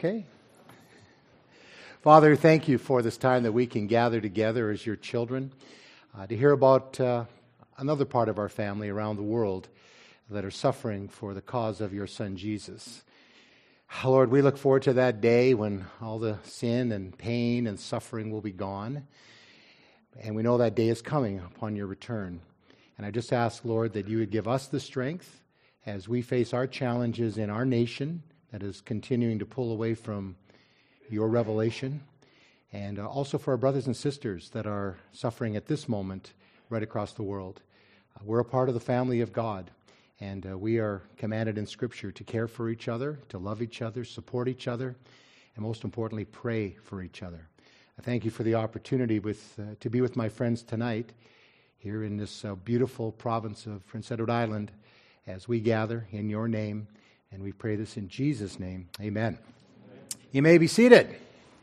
Okay. Father, thank you for this time that we can gather together as your children to hear about another part of our family around the world that are suffering for the cause of your Son, Jesus. Lord, we look forward to that day when all the sin and pain and suffering will be gone. And we know that day is coming upon your return. And I just ask, Lord, that you would give us the strength as we face our challenges in our nation that is continuing to pull away from your revelation, and also for our brothers and sisters that are suffering at this moment right across the world. We're a part of the family of God, and we are commanded in Scripture to care for each other, to love each other, support each other, and most importantly, pray for each other. I thank you for the opportunity to be with my friends tonight here in this beautiful province of Prince Edward Island as we gather in your name, and we pray this in Jesus' name. Amen. You may be seated.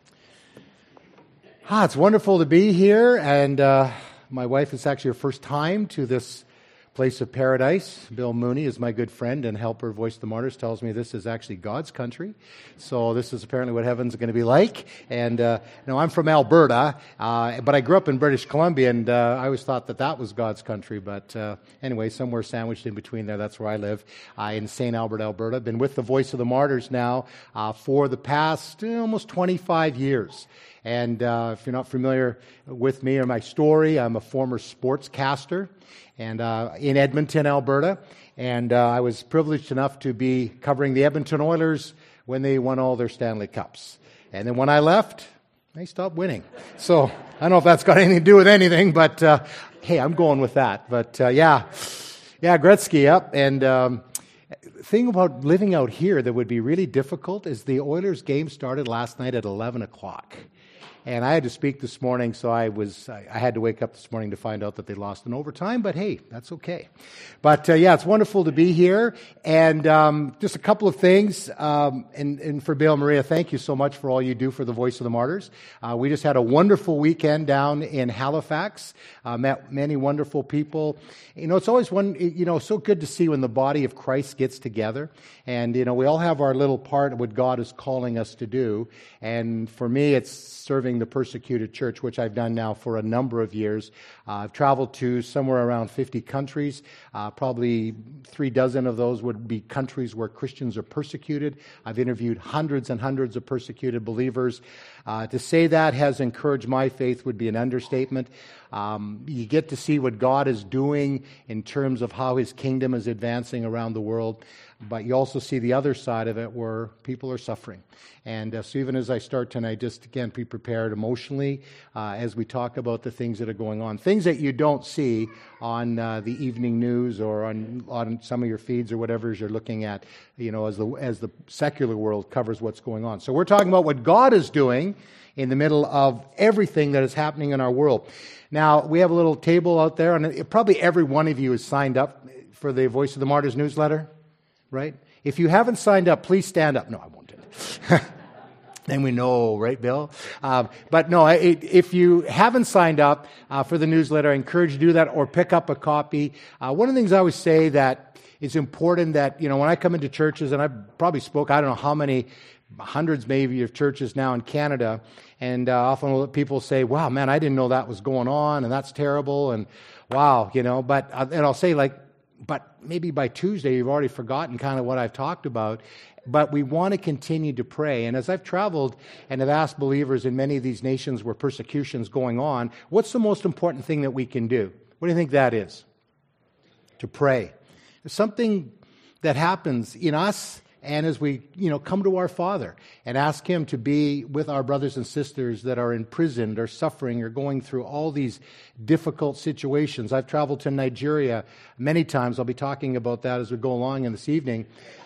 It's wonderful to be here, and my wife, it's actually her first time to this place of paradise. Bill Mooney is my good friend and helper, Voice of the Martyrs, tells me this is actually God's country. So this is apparently what heaven's going to be like. And I'm from Alberta, but I grew up in British Columbia, and I always thought that was God's country. But anyway, somewhere sandwiched in between there, that's where I live, in St. Albert, Alberta. I've been with the Voice of the Martyrs now for the past almost 25 years. And if you're not familiar with me or my story, I'm a former sportscaster and in Edmonton, Alberta. And I was privileged enough to be covering the Edmonton Oilers when they won all their Stanley Cups. And then when I left, they stopped winning. So I don't know if that's got anything to do with anything, but hey, I'm going with that. But yeah, Gretzky, yep. And the thing about living out here that would be really difficult is the Oilers game started last night at 11 o'clock. And I had to speak this morning, so I had to wake up this morning to find out that they lost in overtime, but hey, that's okay. But it's wonderful to be here. And just a couple of things. And for Bill and Maria, thank you so much for all you do for the Voice of the Martyrs. We just had a wonderful weekend down in Halifax, met many wonderful people. It's always so good to see when the body of Christ gets together. And, we all have our little part of what God is calling us to do. And for me, it's serving the persecuted church, which I've done now for a number of years. I've traveled to somewhere around 50 countries. Probably 36 of those would be countries where Christians are persecuted. I've interviewed hundreds and hundreds of persecuted believers. To say that has encouraged my faith would be an understatement. You get to see what God is doing in terms of how His kingdom is advancing around the world. But you also see the other side of it where people are suffering. And so even as I start tonight, just again, be prepared emotionally as we talk about the things that are going on. Things that you don't see on the evening news or on some of your feeds or whatever you're looking at, as the secular world covers what's going on. So we're talking about what God is doing in the middle of everything that is happening in our world. Now, we have a little table out there, and probably every one of you is signed up for the Voice of the Martyrs newsletter. Right? If you haven't signed up, please stand up. No, I won't do it. Then we know, right, Bill? But no, if you haven't signed up for the newsletter, I encourage you to do that or pick up a copy. One of the things I always say that it's important that, when I come into churches, and I probably spoke, I don't know how many, hundreds maybe of churches now in Canada, and often people say, wow, man, I didn't know that was going on, and that's terrible, and wow, but, and I'll say but maybe by Tuesday you've already forgotten kind of what I've talked about. But we want to continue to pray. And as I've traveled and have asked believers in many of these nations where persecution is going on, what's the most important thing that we can do? What do you think that is? To pray. There's something that happens in us, and as we, come to our Father and ask Him to be with our brothers and sisters that are imprisoned or suffering or going through all these difficult situations. I've traveled to Nigeria many times. I'll be talking about that as we go along in this evening.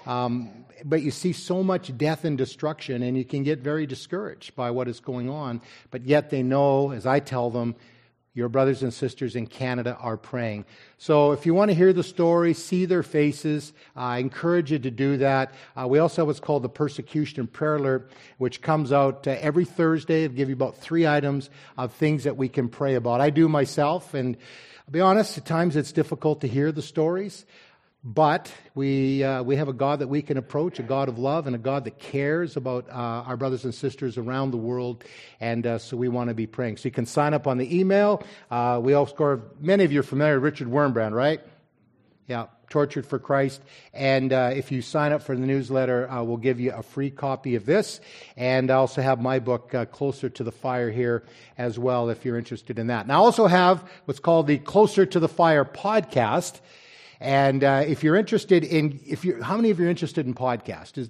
But you see so much death and destruction, and you can get very discouraged by what is going on. But yet they know, as I tell them, your brothers and sisters in Canada are praying. So if you want to hear the story, see their faces, I encourage you to do that. We also have what's called the Persecution Prayer Alert, which comes out every Thursday. It'll give you about 3 items of things that we can pray about. I do myself, and I'll be honest, at times it's difficult to hear the stories. But we have a God that we can approach, a God of love, and a God that cares about our brothers and sisters around the world, and so we want to be praying. So you can sign up on the email. Many of you are familiar with Richard Wurmbrand, right? Yeah, Tortured for Christ. And if you sign up for the newsletter, we'll give you a free copy of this. And I also have my book, Closer to the Fire, here as well, if you're interested in that. And I also have what's called the Closer to the Fire podcast. And if you're interested in, how many of you are interested in podcasts?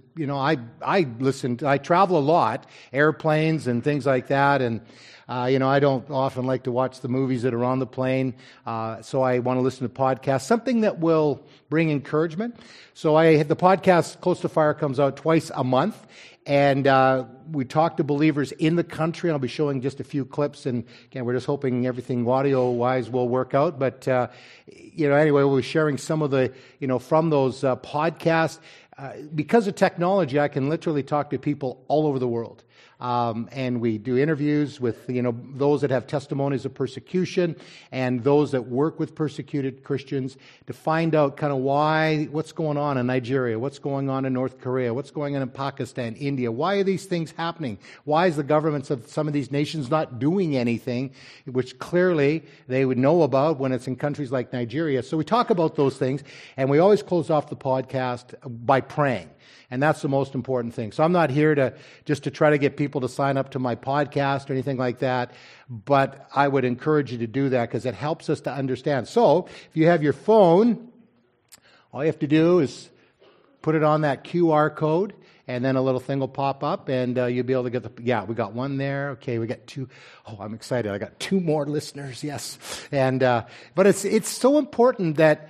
I travel a lot, airplanes and things like that, and I don't often like to watch the movies that are on the plane, so I want to listen to podcasts, something that will bring encouragement. So the podcast Close to Fire comes out twice a month, and we talk to believers in the country. I'll be showing just a few clips, and again, we're just hoping everything audio-wise will work out. But anyway, we'll be sharing some of the from those podcasts. Because of technology, I can literally talk to people all over the world. And we do interviews with those that have testimonies of persecution and those that work with persecuted Christians to find out kind of what's going on in Nigeria, what's going on in North Korea, what's going on in Pakistan, India. Why are these things happening? Why is the governments of some of these nations not doing anything, which clearly they would know about when it's in countries like Nigeria? So we talk about those things, and we always close off the podcast by praying. And that's the most important thing. So I'm not here to try to get people to sign up to my podcast or anything like that, but I would encourage you to do that because it helps us to understand. So if you have your phone, all you have to do is put it on that QR code, and then a little thing will pop up, and you'll be able to get we got one there. Okay, we got two. Oh, I'm excited. I got two more listeners, yes. And but it's so important that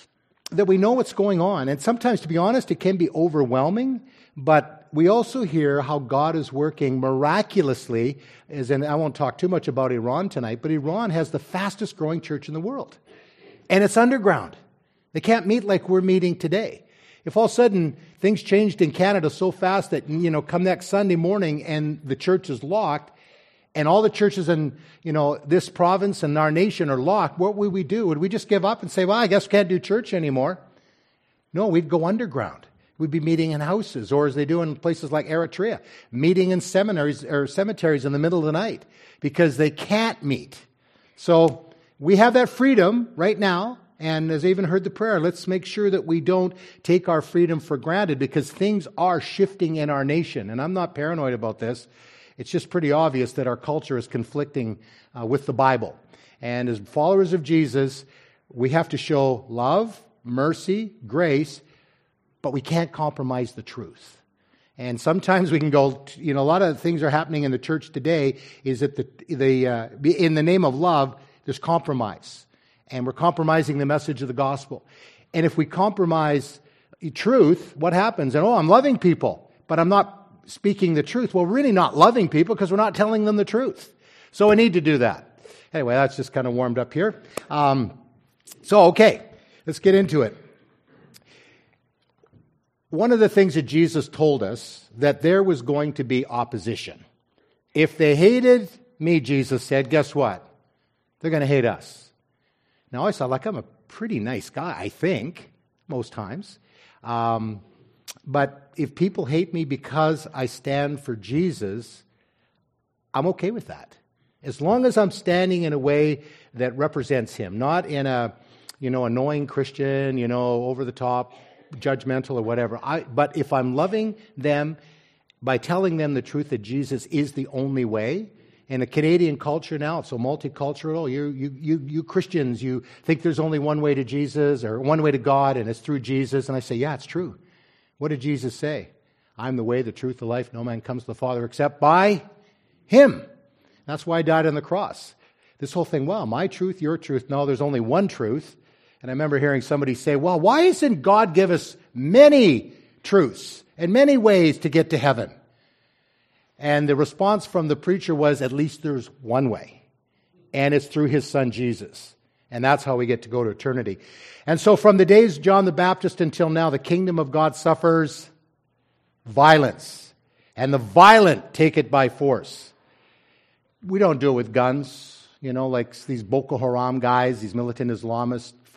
we know what's going on. And sometimes, to be honest, it can be overwhelming, but we also hear how God is working miraculously. And I won't talk too much about Iran tonight, but Iran has the fastest growing church in the world. And it's underground. They can't meet like we're meeting today. If all of a sudden things changed in Canada so fast that, come next Sunday morning and the church is locked, and all the churches in, this province and our nation are locked, what would we do? Would we just give up and say, well, I guess we can't do church anymore? No, we'd go underground. We'd be meeting in houses, or as they do in places like Eritrea, meeting in seminaries or cemeteries in the middle of the night because they can't meet. So we have that freedom right now. And as I even heard the prayer, let's make sure that we don't take our freedom for granted because things are shifting in our nation. And I'm not paranoid about this. It's just pretty obvious that our culture is conflicting with the Bible. And as followers of Jesus, we have to show love, mercy, grace, but we can't compromise the truth. And sometimes we can go, a lot of things are happening in the church today is that in the name of love, there's compromise. And we're compromising the message of the gospel. And if we compromise truth, what happens? And I'm loving people, but I'm not speaking the truth. Well, we're really not loving people because we're not telling them the truth. So we need to do that. Anyway, that's just kind of warmed up here. Okay, let's get into it. One of the things that Jesus told us, that there was going to be opposition. If they hated me, Jesus said, guess what? They're going to hate us. Now, I thought, I'm a pretty nice guy, I think, most times. But if people hate me because I stand for Jesus, I'm okay with that. As long as I'm standing in a way that represents Him, not in a, annoying Christian, over the top, judgmental or whatever. But if I'm loving them by telling them the truth that Jesus is the only way, in a Canadian culture now, it's so multicultural. You Christians, you think there's only one way to Jesus or one way to God, and it's through Jesus. And I say, yeah, it's true. What did Jesus say? I'm the way, the truth, the life. No man comes to the Father except by Him. That's why I died on the cross. This whole thing, well, my truth, your truth. No, there's only one truth. And I remember hearing somebody say, well, why doesn't God give us many truths and many ways to get to heaven? And the response from the preacher was, at least there's one way. And it's through His Son, Jesus. And that's how we get to go to eternity. And so from the days of John the Baptist until now, the kingdom of God suffers violence. And the violent take it by force. We don't do it with guns, like these Boko Haram guys, these militant Islamists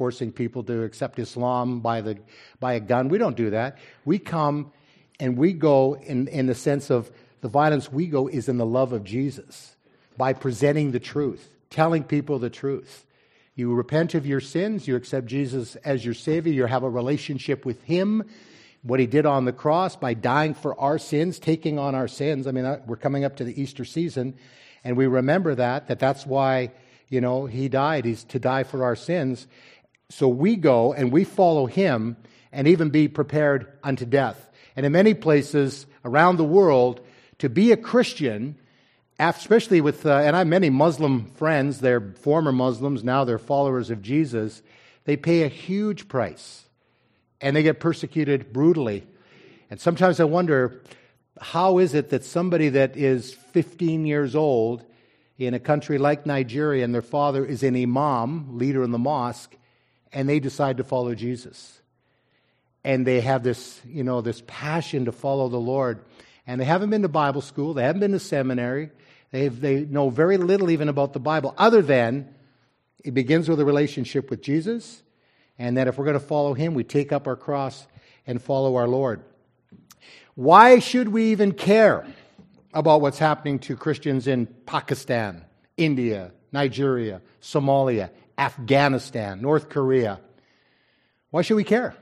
forcing people to accept Islam by a gun. We don't do that. We come and we go in the sense of the violence we go is in the love of Jesus by presenting the truth, telling people the truth. You repent of your sins, you accept Jesus as your Savior, you have a relationship with Him, what He did on the cross by dying for our sins, taking on our sins. I mean, we're coming up to the Easter season, and we remember that's why, He died. He's to die for our sins. So we go and we follow Him and even be prepared unto death. And in many places around the world, to be a Christian, especially with, and I have many Muslim friends, they're former Muslims, now they're followers of Jesus, they pay a huge price. And they get persecuted brutally. And sometimes I wonder, how is it that somebody that is 15 years old in a country like Nigeria and their father is an imam, leader in the mosque, and they decide to follow Jesus? And they have this, this passion to follow the Lord. And they haven't been to Bible school. They haven't been to seminary. They know very little even about the Bible, other than it begins with a relationship with Jesus. And that if we're going to follow Him, we take up our cross and follow our Lord. Why should we even care about what's happening to Christians in Pakistan, India, Nigeria, Somalia, Afghanistan, North Korea? Why should we care?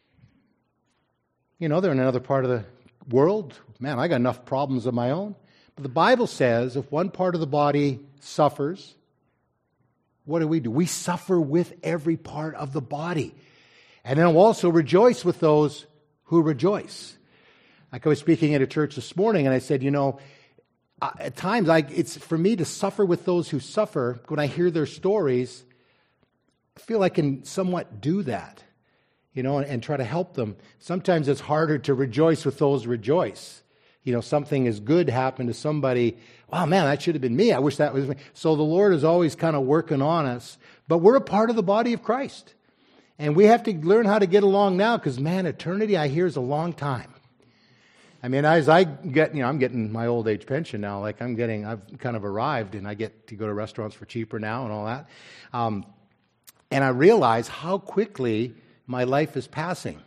They're in another part of the world. Man, I got enough problems of my own. But the Bible says if one part of the body suffers, what do? We suffer with every part of the body. And then we'll also rejoice with those who rejoice. Like I was speaking at a church this morning, and I said, at times it's for me to suffer with those who suffer. When I hear their stories, I feel I can somewhat do that, and try to help them. Sometimes it's harder to rejoice with those who rejoice. Something is good happened to somebody. Wow, man, that should have been me. I wish that was me. So the Lord is always kind of working on us. But we're a part of the body of Christ. And we have to learn how to get along now because, man, eternity, I hear, is a long time. I mean, as I get, I'm getting my old age pension now. Like I've kind of arrived and I get to go to restaurants for cheaper now and all that. And I realize how quickly my life is passing.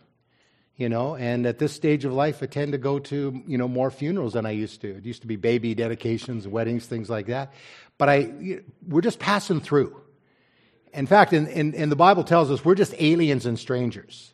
And at this stage of life, I tend to go to, more funerals than I used to. It used to be baby dedications, weddings, things like that. But we're just passing through. In fact, in the Bible tells us we're just aliens and strangers.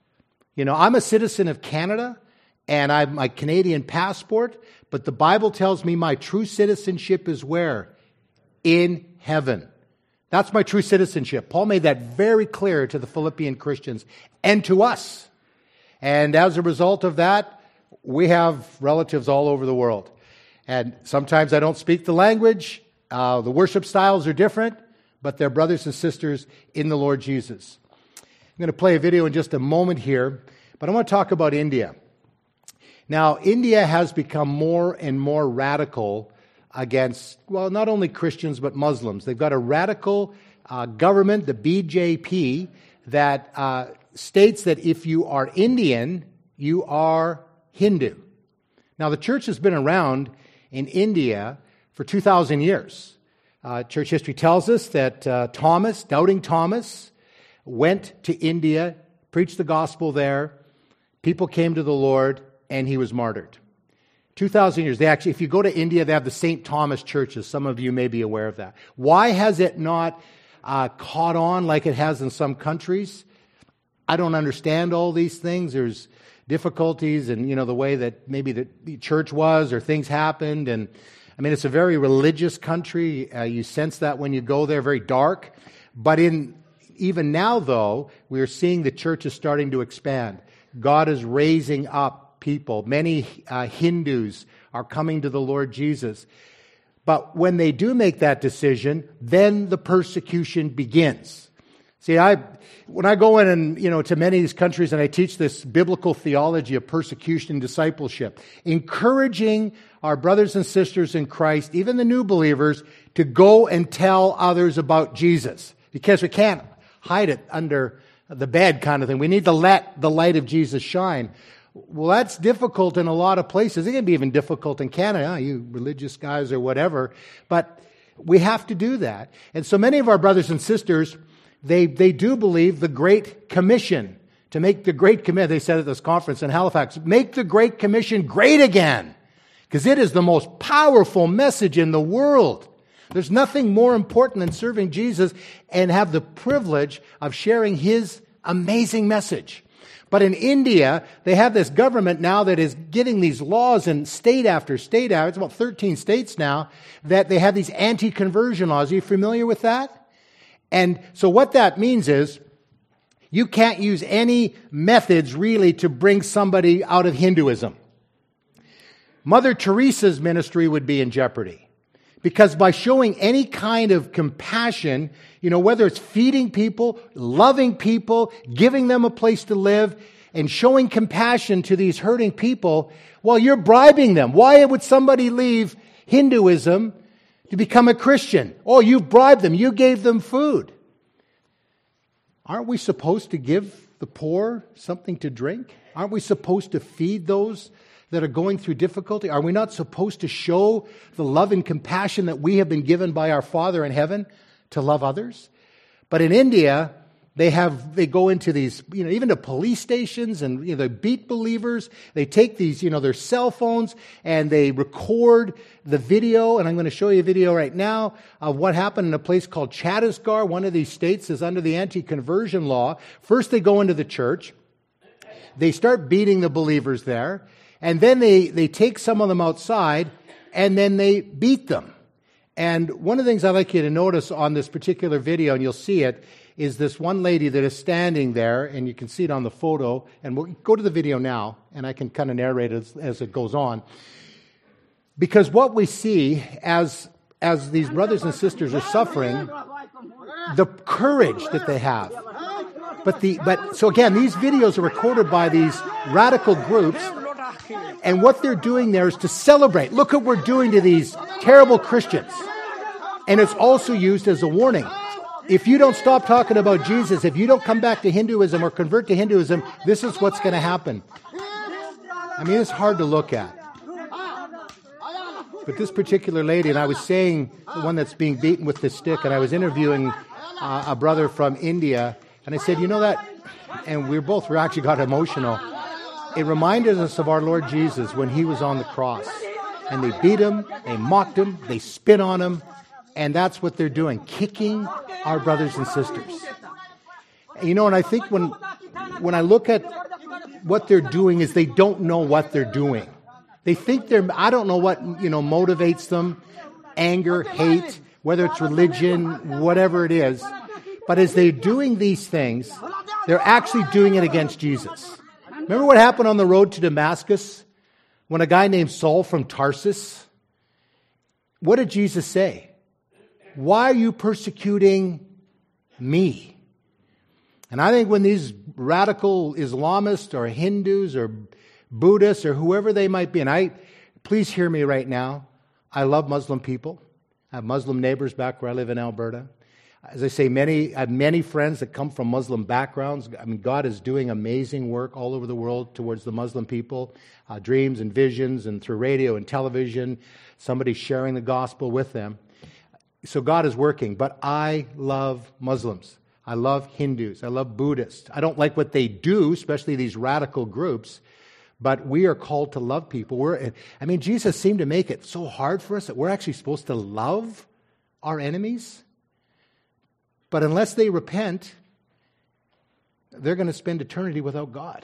I'm a citizen of Canada, and I have my Canadian passport, but the Bible tells me my true citizenship is where? In heaven. That's my true citizenship. Paul made that very clear to the Philippian Christians and to us. And as a result of that, we have relatives all over the world. And sometimes I don't speak the language. The worship styles are different, but they're brothers and sisters in the Lord Jesus. I'm going to play a video in just a moment here, but I want to talk about India. Now, India has become more and more radical against, not only Christians, but Muslims. They've got a radical government, the BJP, that states that if you are Indian, you are Hindu. Now, the church has been around in India for 2,000 years. Church history tells us that Doubting Thomas, went to India, preached the gospel there, people came to the Lord, and he was martyred. 2,000 years. If you go to India, they have the St. Thomas churches. Some of you may be aware of that. Why has it not caught on like it has in some countries? I don't understand all these things. There's difficulties and, the way that maybe the church was or things happened. And I mean, it's a very religious country. You sense that when you go there, very dark. But even now, though, we are seeing the church is starting to expand. God is raising up people. Many Hindus are coming to the Lord Jesus. But when they do make that decision, then the persecution begins. See, when I go in and, to many of these countries and I teach this biblical theology of persecution and discipleship, encouraging our brothers and sisters in Christ, even the new believers, to go and tell others about Jesus. Because we can't hide it under the bed kind of thing. We need to let the light of Jesus shine. Well, that's difficult in a lot of places. It can be even difficult in Canada, you religious guys or whatever. But we have to do that. And so many of our brothers and sisters, they do believe the Great Commission. To make the Great Commission, they said at this conference in Halifax, make the Great Commission great again. Because it is the most powerful message in the world. There's nothing more important than serving Jesus and have the privilege of sharing His amazing message. But in India, they have this government now that is getting these laws in state after state. It's about 13 states now that they have these anti-conversion laws. Are you familiar with that? And so what that means is you can't use any methods really to bring somebody out of Hinduism. Mother Teresa's ministry would be in jeopardy. Because by showing any kind of compassion, whether it's feeding people, loving people, giving them a place to live, and showing compassion to these hurting people, well, you're bribing them. Why would somebody leave Hinduism to become a Christian? Oh, you've bribed them. You gave them food. Aren't we supposed to give the poor something to drink? Aren't we supposed to feed those that are going through difficulty? Are we not supposed to show the love and compassion that we have been given by our Father in heaven to love others? But in India, they go into these, even to police stations, and they beat believers. They take these, their cell phones, and they record the video. And I'm going to show you a video right now of what happened in a place called Chhattisgarh. One of these states is under the anti-conversion law. First, they go into the church. They start beating the believers there. And then they take some of them outside, and then they beat them. And one of the things I'd like you to notice on this particular video, and you'll see it, is this one lady that is standing there, and you can see it on the photo. And we'll go to the video now, and I can kind of narrate it as it goes on. Because what we see as these brothers and sisters are suffering, the courage that they have. So again, these videos are recorded by these radical groups. And what they're doing there is to celebrate. Look at what we're doing to these terrible Christians. And it's also used as a warning. If you don't stop talking about Jesus, if you don't come back to Hinduism or convert to Hinduism, this is what's going to happen. I mean, it's hard to look at. But this particular lady, and I was saying, the one that's being beaten with this stick, and I was interviewing a brother from India, and I said, that, and we actually got emotional. It reminded us of our Lord Jesus when He was on the cross. And they beat Him, they mocked Him, they spit on Him, and that's what they're doing, kicking our brothers and sisters. And I think when I look at what they're doing is they don't know what they're doing. They think I don't know what, motivates them, anger, hate, whether it's religion, whatever it is. But as they're doing these things, they're actually doing it against Jesus. Remember what happened on the road to Damascus when a guy named Saul from Tarsus? What did Jesus say? Why are you persecuting me? And I think when these radical Islamists or Hindus or Buddhists or whoever they might be, and please hear me right now, I love Muslim people. I have Muslim neighbors back where I live in Alberta. As I say, I have many friends that come from Muslim backgrounds. I mean, God is doing amazing work all over the world towards the Muslim people, dreams and visions, and through radio and television, somebody sharing the gospel with them. So God is working, but I love Muslims. I love Hindus. I love Buddhists. I don't like what they do, especially these radical groups, but we are called to love people. Jesus seemed to make it so hard for us that we're actually supposed to love our enemies. But unless they repent, they're going to spend eternity without God.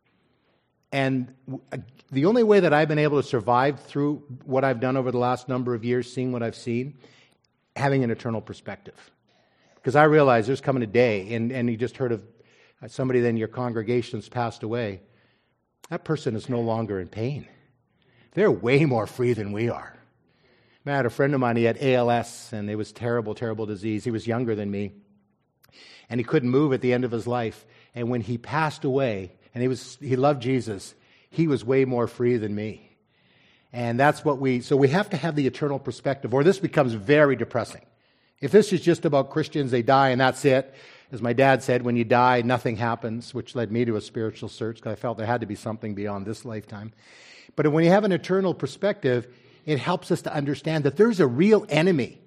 And the only way that I've been able to survive through what I've done over the last number of years, seeing what I've seen, having an eternal perspective. Because I realize there's coming a day, and you just heard of somebody in your congregation's passed away. That person is no longer in pain. They're way more free than we are. I had a friend of mine, he had ALS, and it was terrible, terrible disease. He was younger than me, and he couldn't move at the end of his life. And when he passed away, and he loved Jesus, he was way more free than me. And that's what so we have to have the eternal perspective, or this becomes very depressing. If this is just about Christians, they die and that's it. As my dad said, when you die, nothing happens, which led me to a spiritual search, because I felt there had to be something beyond this lifetime. But when you have an eternal perspective, it helps us to understand that there's a real enemy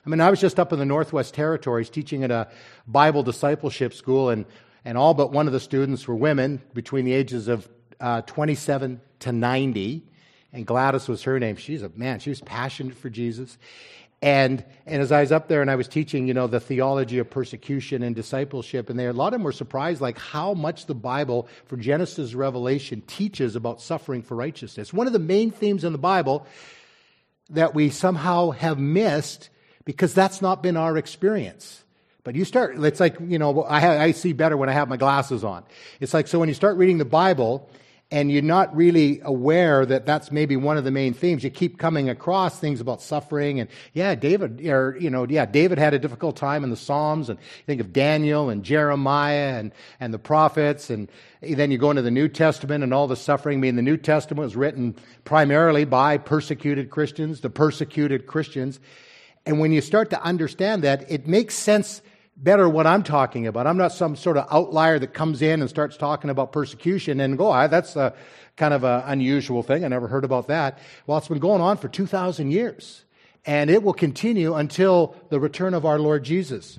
I mean, I was just up in the Northwest Territories teaching at a Bible discipleship school, and all but one of the students were women between the ages of 27 to 90, and Gladys was her name. She was passionate for Jesus. And as I was up there and I was teaching, the theology of persecution and discipleship, and a lot of them were surprised, like how much the Bible, from Genesis to Revelation, teaches about suffering for righteousness. One of the main themes in the Bible that we somehow have missed because that's not been our experience. But it's like, I see better when I have my glasses on. It's like, so when you start reading the Bible, and you're not really aware that that's maybe one of the main themes. You keep coming across things about suffering, and David had a difficult time in the Psalms, and you think of Daniel and Jeremiah and the prophets, and then you go into the New Testament and all the suffering. I mean, the New Testament was written primarily by persecuted Christians, the persecuted Christians. And when you start to understand that, it makes sense better what I'm talking about. I'm not some sort of outlier that comes in and starts talking about persecution and that's a kind of an unusual thing. I never heard about that. Well, it's been going on for 2,000 years, and it will continue until the return of our Lord Jesus.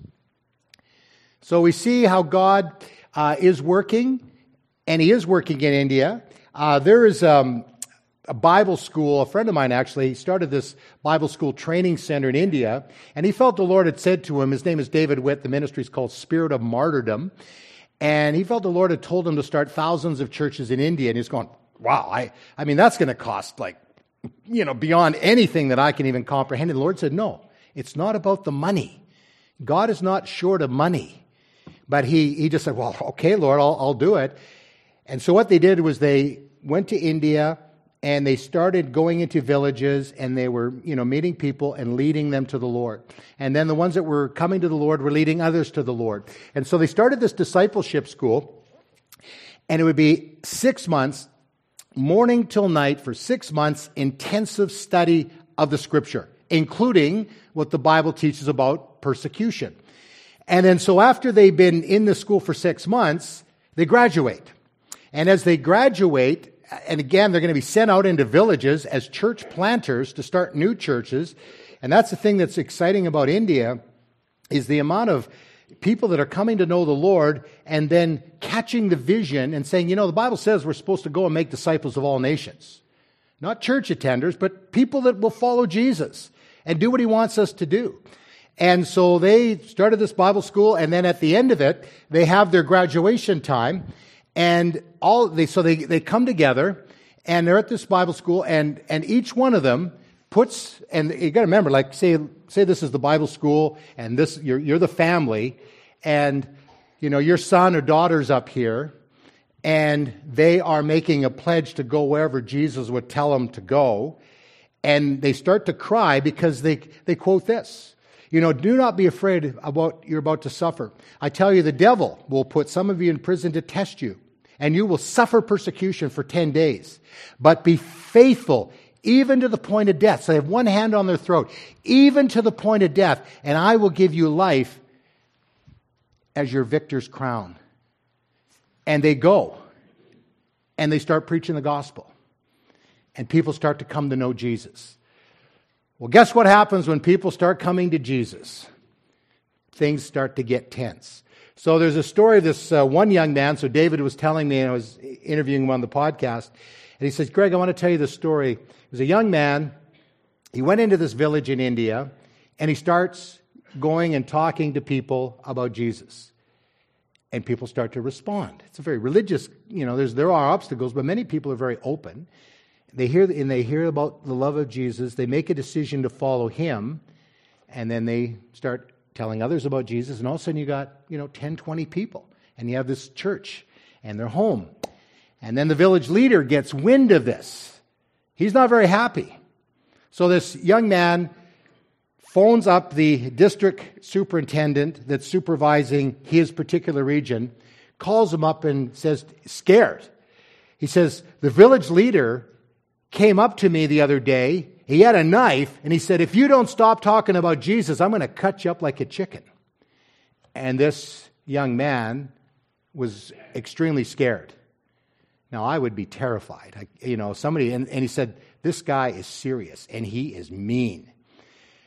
So we see how God is working, and He is working in India. There is a Bible school. A friend of mine actually started this Bible school training center in India, and he felt the Lord had said to him, his name is David Witt, the ministry is called Spirit of Martyrdom, and he felt the Lord had told him to start thousands of churches in India, and he's going, wow, I mean, that's going to cost beyond anything that I can even comprehend. And the Lord said, no, it's not about the money. God is not short of money. But he just said, well, okay, Lord, I'll do it. And so what they did was they went to India, and they started going into villages, and they were, meeting people and leading them to the Lord. And then the ones that were coming to the Lord were leading others to the Lord. And so they started this discipleship school, and it would be 6 months, morning till night, for 6 months, intensive study of the Scripture, including what the Bible teaches about persecution. And then so after they've been in the school for 6 months, they graduate. And as they graduate, and again, they're going to be sent out into villages as church planters to start new churches. And that's the thing that's exciting about India, is the amount of people that are coming to know the Lord and then catching the vision and saying, the Bible says we're supposed to go and make disciples of all nations. Not church attenders, but people that will follow Jesus and do what He wants us to do. And so they started this Bible school, and then at the end of it, they have their graduation time. And they come together, and they're at this Bible school, and each one of them puts, and you got to remember, like say this is the Bible school, and this you're the family, and your son or daughter's up here, and they are making a pledge to go wherever Jesus would tell them to go, and they start to cry because they quote this. Do not be afraid of what you're about to suffer. I tell you, the devil will put some of you in prison to test you, and you will suffer persecution for 10 days. But be faithful, even to the point of death. So they have one hand on their throat, even to the point of death, and I will give you life as your victor's crown. And they go, and they start preaching the gospel. And people start to come to know Jesus. Well, guess what happens when people start coming to Jesus? Things start to get tense. So there's a story of this one young man. So David was telling me, and I was interviewing him on the podcast, and he says, Greg, I want to tell you this story. He was a young man. He went into this village in India, and he starts going and talking to people about Jesus. And people start to respond. It's a very religious, there are obstacles, but many people are very open. They hear about the love of Jesus. They make a decision to follow Him, and then they start telling others about Jesus, and all of a sudden you got, 10, 20 people, and you have this church, and they're home. And then the village leader gets wind of this. He's not very happy. So this young man phones up the district superintendent that's supervising his particular region, calls him up and says, scared. He says, the village leader came up to me the other day. He had a knife, and he said, if you don't stop talking about Jesus, I'm going to cut you up like a chicken. And this young man was extremely scared. Now, I would be terrified. And he said, this guy is serious, and he is mean.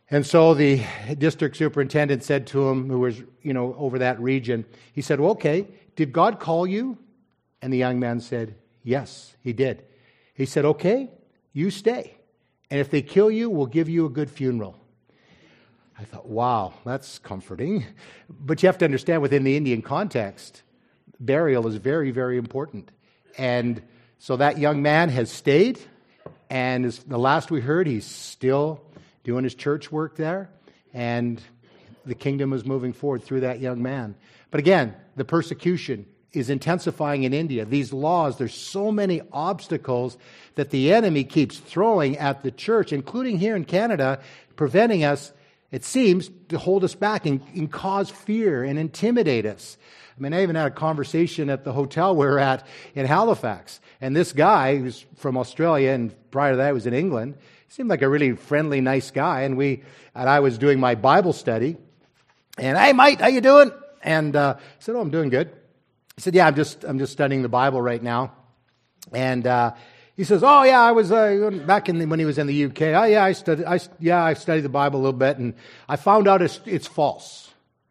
And so the district superintendent said to him, who was, over that region, he said, well, okay, did God call you? And the young man said, yes, he did. He said, okay, you stay. And if they kill you, we'll give you a good funeral. I thought, wow, that's comforting. But you have to understand, within the Indian context, burial is very, very important. And so that young man has stayed, and as the last we heard, he's still doing his church work there, and the kingdom is moving forward through that young man. But again, the persecution is intensifying in India. These laws, there's so many obstacles that the enemy keeps throwing at the church, including here in Canada, preventing us, it seems, to hold us back and cause fear and intimidate us. I mean, I even had a conversation at the hotel we were at in Halifax, and this guy, who's from Australia, and prior to that he was in England, seemed like a really friendly, nice guy, and I was doing my Bible study, and, hey, mate, how you doing? And I said, oh, I'm doing good. He said, yeah, I'm just studying the Bible right now. And he says, oh, yeah, I was back when he was in the UK. Oh, yeah, I studied the Bible a little bit, and I found out it's false.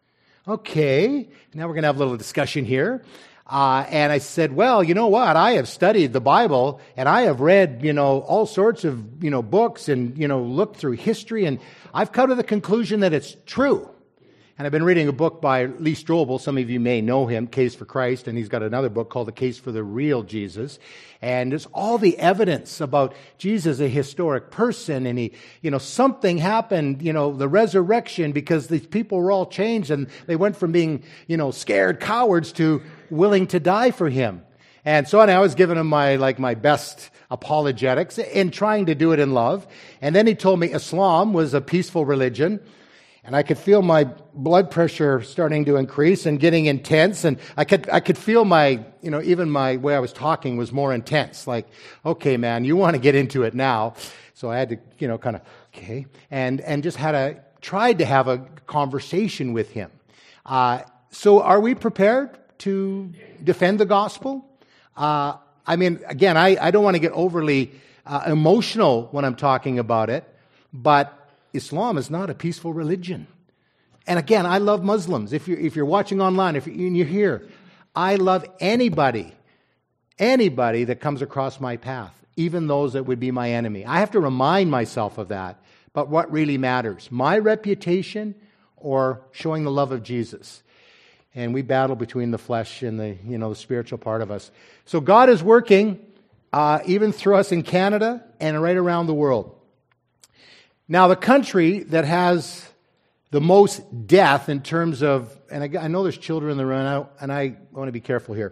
Okay, now we're going to have a little discussion here. And I said, well, you know what? I have studied the Bible, and I have read, all sorts of, books and, looked through history, and I've come to the conclusion that it's true. And I've been reading a book by Lee Strobel. Some of you may know him, Case for Christ, and he's got another book called The Case for the Real Jesus. And there's all the evidence about Jesus, a historic person, and he, something happened, the resurrection, because these people were all changed, and they went from being, scared cowards to willing to die for him. And so I was giving him my best apologetics and trying to do it in love. And then he told me Islam was a peaceful religion. And I could feel my blood pressure starting to increase and getting intense. And I could feel my, even my way I was talking was more intense. Like, okay, man, you want to get into it now. So I had to, kind of, okay. And just tried to have a conversation with him. So are we prepared to defend the gospel? Again, I don't want to get overly emotional when I'm talking about it, but Islam is not a peaceful religion. And again, I love Muslims. If you're watching online, if you're here, I love anybody that comes across my path, even those that would be my enemy. I have to remind myself of that. But what really matters, my reputation or showing the love of Jesus? And we battle between the flesh and the spiritual part of us. So God is working even through us in Canada and right around the world. Now, the country that has the most death in terms of, and I know there's children in the room, and I want to be careful here,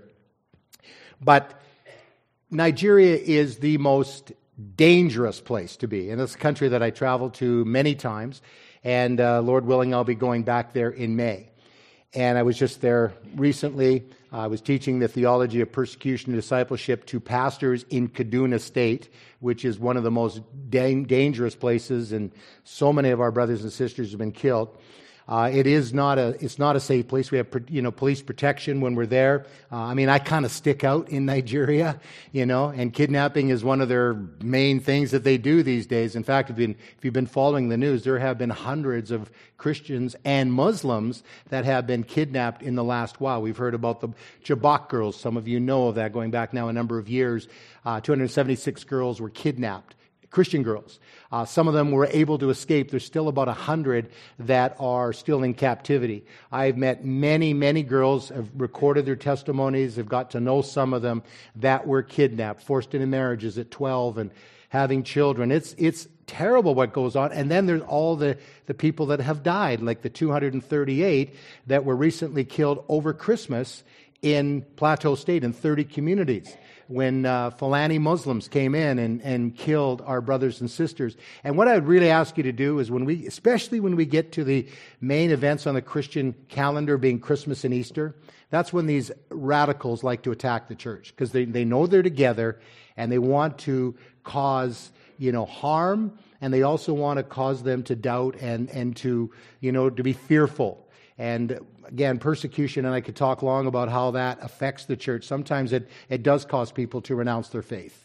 but Nigeria is the most dangerous place to be. And it's a country that I traveled to many times, and Lord willing, I'll be going back there in May. And I was just there recently. I was teaching the theology of persecution and discipleship to pastors in Kaduna State, which is one of the most dangerous places, and so many of our brothers and sisters have been killed. It's not a safe place. We have, police protection when we're there. I kind of stick out in Nigeria, and kidnapping is one of their main things that they do these days. In fact, if you've been following the news, there have been hundreds of Christians and Muslims that have been kidnapped in the last while. We've heard about the Chibok girls. Some of you know of that, going back now a number of years. 276 girls were kidnapped. Christian girls. Some of them were able to escape. There's still about 100 that are still in captivity. I've met many, many girls, have recorded their testimonies, have got to know some of them that were kidnapped, forced into marriages at 12 and having children. It's terrible what goes on. And then there's all the people that have died, like the 238 that were recently killed over Christmas in Plateau State in 30 communities, when Fulani Muslims came in and killed our brothers and sisters. And what I would really ask you to do is especially when we get to the main events on the Christian calendar, being Christmas and Easter, that's when these radicals like to attack the church, because they know they're together and they want to cause, harm, and they also want to cause them to doubt and to be fearful. And again, persecution, and I could talk long about how that affects the church. Sometimes it does cause people to renounce their faith.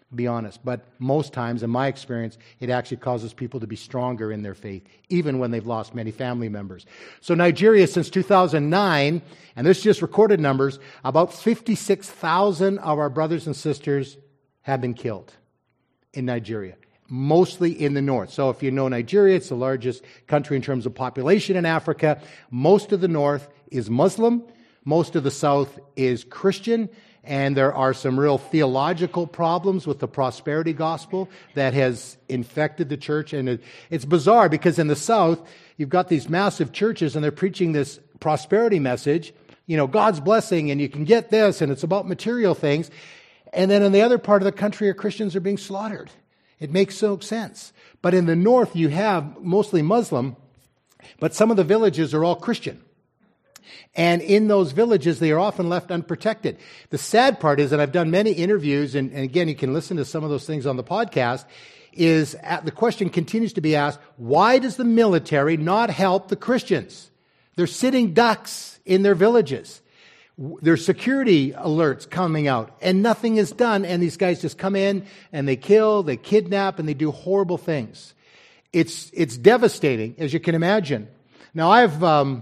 be honest. But most times, in my experience, it actually causes people to be stronger in their faith, even when they've lost many family members. So Nigeria, since 2009, and this is just recorded numbers, about 56,000 of our brothers and sisters have been killed in Nigeria, mostly in the north. So if you know Nigeria, it's the largest country in terms of population in Africa. Most of the north is Muslim. Most of the south is Christian. And there are some real theological problems with the prosperity gospel that has infected the church. And it's bizarre because in the south, you've got these massive churches and they're preaching this prosperity message, God's blessing and you can get this and it's about material things. And then in the other part of the country, Christians are being slaughtered. It makes no sense. But in the north, you have mostly Muslim, but some of the villages are all Christian. And in those villages, they are often left unprotected. The sad part is that I've done many interviews, and again, you can listen to some of those things on the podcast, is the question continues to be asked, why does the military not help the Christians? They're sitting ducks in their villages. There's security alerts coming out, and nothing is done, and these guys just come in, and they kill, they kidnap, and they do horrible things. It's devastating, as you can imagine. Now, I've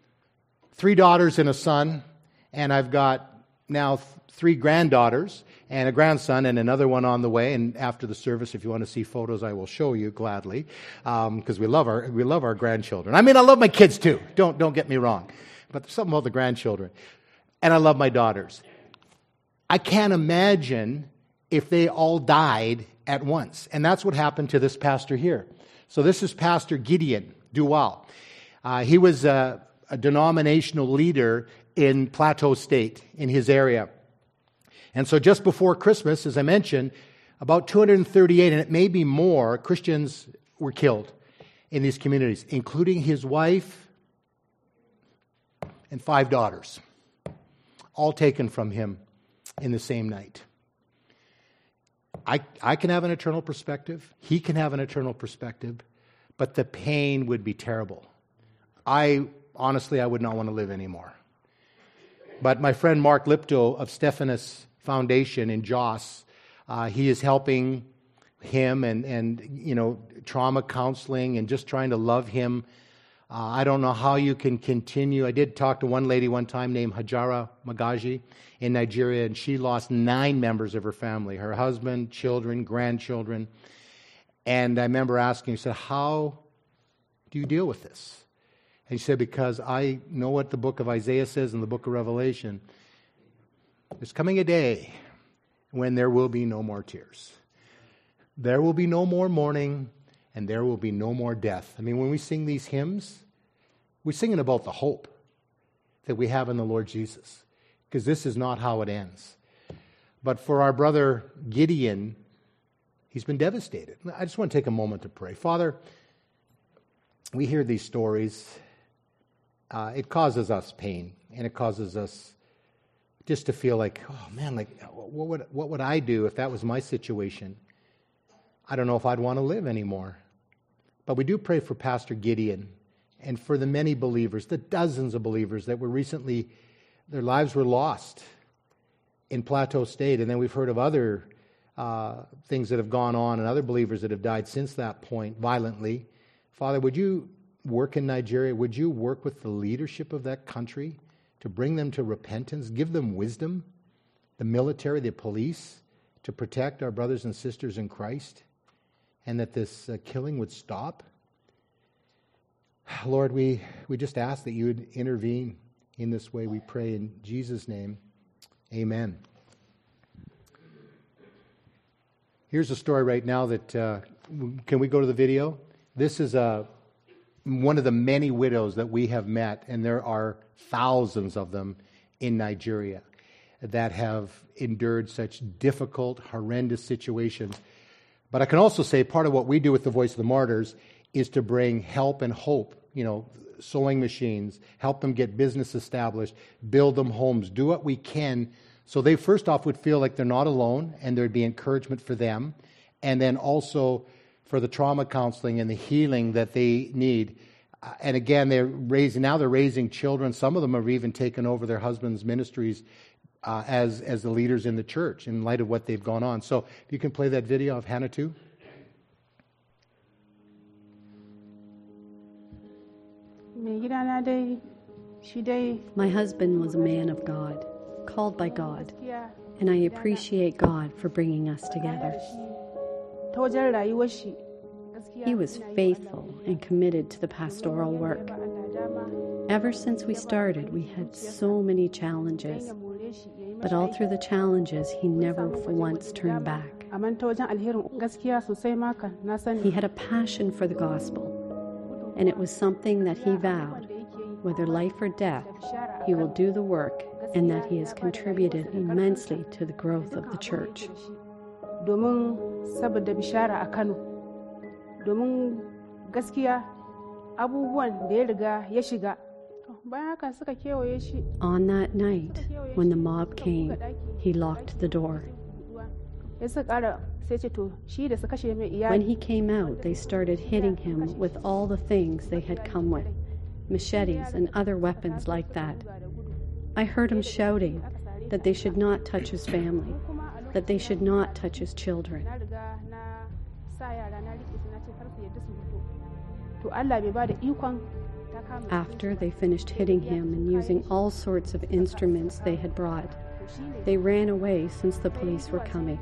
3 daughters and a son, and I've got now 3 granddaughters and a grandson and another one on the way. And after the service, if you want to see photos, I will show you gladly, because we love our grandchildren. I mean, I love my kids too. Don't get me wrong, but there's something about the grandchildren, and I love my daughters. I can't imagine if they all died at once, and that's what happened to this pastor here. So this is Pastor Gideon Duwal. He was a denominational leader in Plateau State, in his area. And so just before Christmas, as I mentioned, about 238, and it may be more, Christians were killed in these communities, including his wife and 5 daughters, all taken from him in the same night. I can have an eternal perspective. He can have an eternal perspective, but the pain would be terrible. Honestly, I would not want to live anymore. But my friend Mark Lipto of Stephanus Foundation in Jos, he is helping him and trauma counseling and just trying to love him. I don't know how you can continue. I did talk to one lady one time named Hajara Magaji in Nigeria, and she lost 9 members of her family, her husband, children, grandchildren. And I remember asking, I said, how do you deal with this? And she said, because I know what the book of Isaiah says in the book of Revelation. There's coming a day when there will be no more tears. There will be no more mourning, and there will be no more death. I mean, when we sing these hymns, we're singing about the hope that we have in the Lord Jesus, because this is not how it ends. But for our brother Gideon, he's been devastated. I just want to take a moment to pray. Father, we hear these stories. It causes us pain, and it causes us just to feel like, oh man, like what would I do if that was my situation? I don't know if I'd want to live anymore. But we do pray for Pastor Gideon and for the many believers, the dozens of believers that were recently, their lives were lost in Plateau State, and then we've heard of other things that have gone on and other believers that have died since that point violently. Father, would you work in Nigeria? Would you work with the leadership of that country to bring them to repentance, give them wisdom, the military, the police, to protect our brothers and sisters in Christ, and that this killing would stop? Lord, we just ask that you would intervene in this way. We pray in Jesus' name. Amen. Here's a story right now that, can we go to the video? This is one of the many widows that we have met, and there are thousands of them in Nigeria that have endured such difficult, horrendous situations. But I can also say part of what we do with the Voice of the Martyrs is to bring help and hope, sewing machines, help them get business established, build them homes, do what we can so they first off would feel like they're not alone and there'd be encouragement for them, and then also for the trauma counseling and the healing that they need. And again, they're raising children. Some of them have even taken over their husbands' ministries as the leaders in the church in light of what they've gone on. So if you can play that video of Hannah too. My husband was a man of God, called by God, and I appreciate God for bringing us together. He was faithful and committed to the pastoral work. Ever since we started, we had so many challenges, but all through the challenges, he never for once turned back. He had a passion for the gospel, and it was something that he vowed, whether life or death, he will do the work, and that he has contributed immensely to the growth of the church. On that night, when the mob came, he locked the door. When he came out, they started hitting him with all the things they had come with, machetes and other weapons like that. I heard him shouting that they should not touch his family, that they should not touch his children. After they finished hitting him and using all sorts of instruments they had brought, they ran away since the police were coming.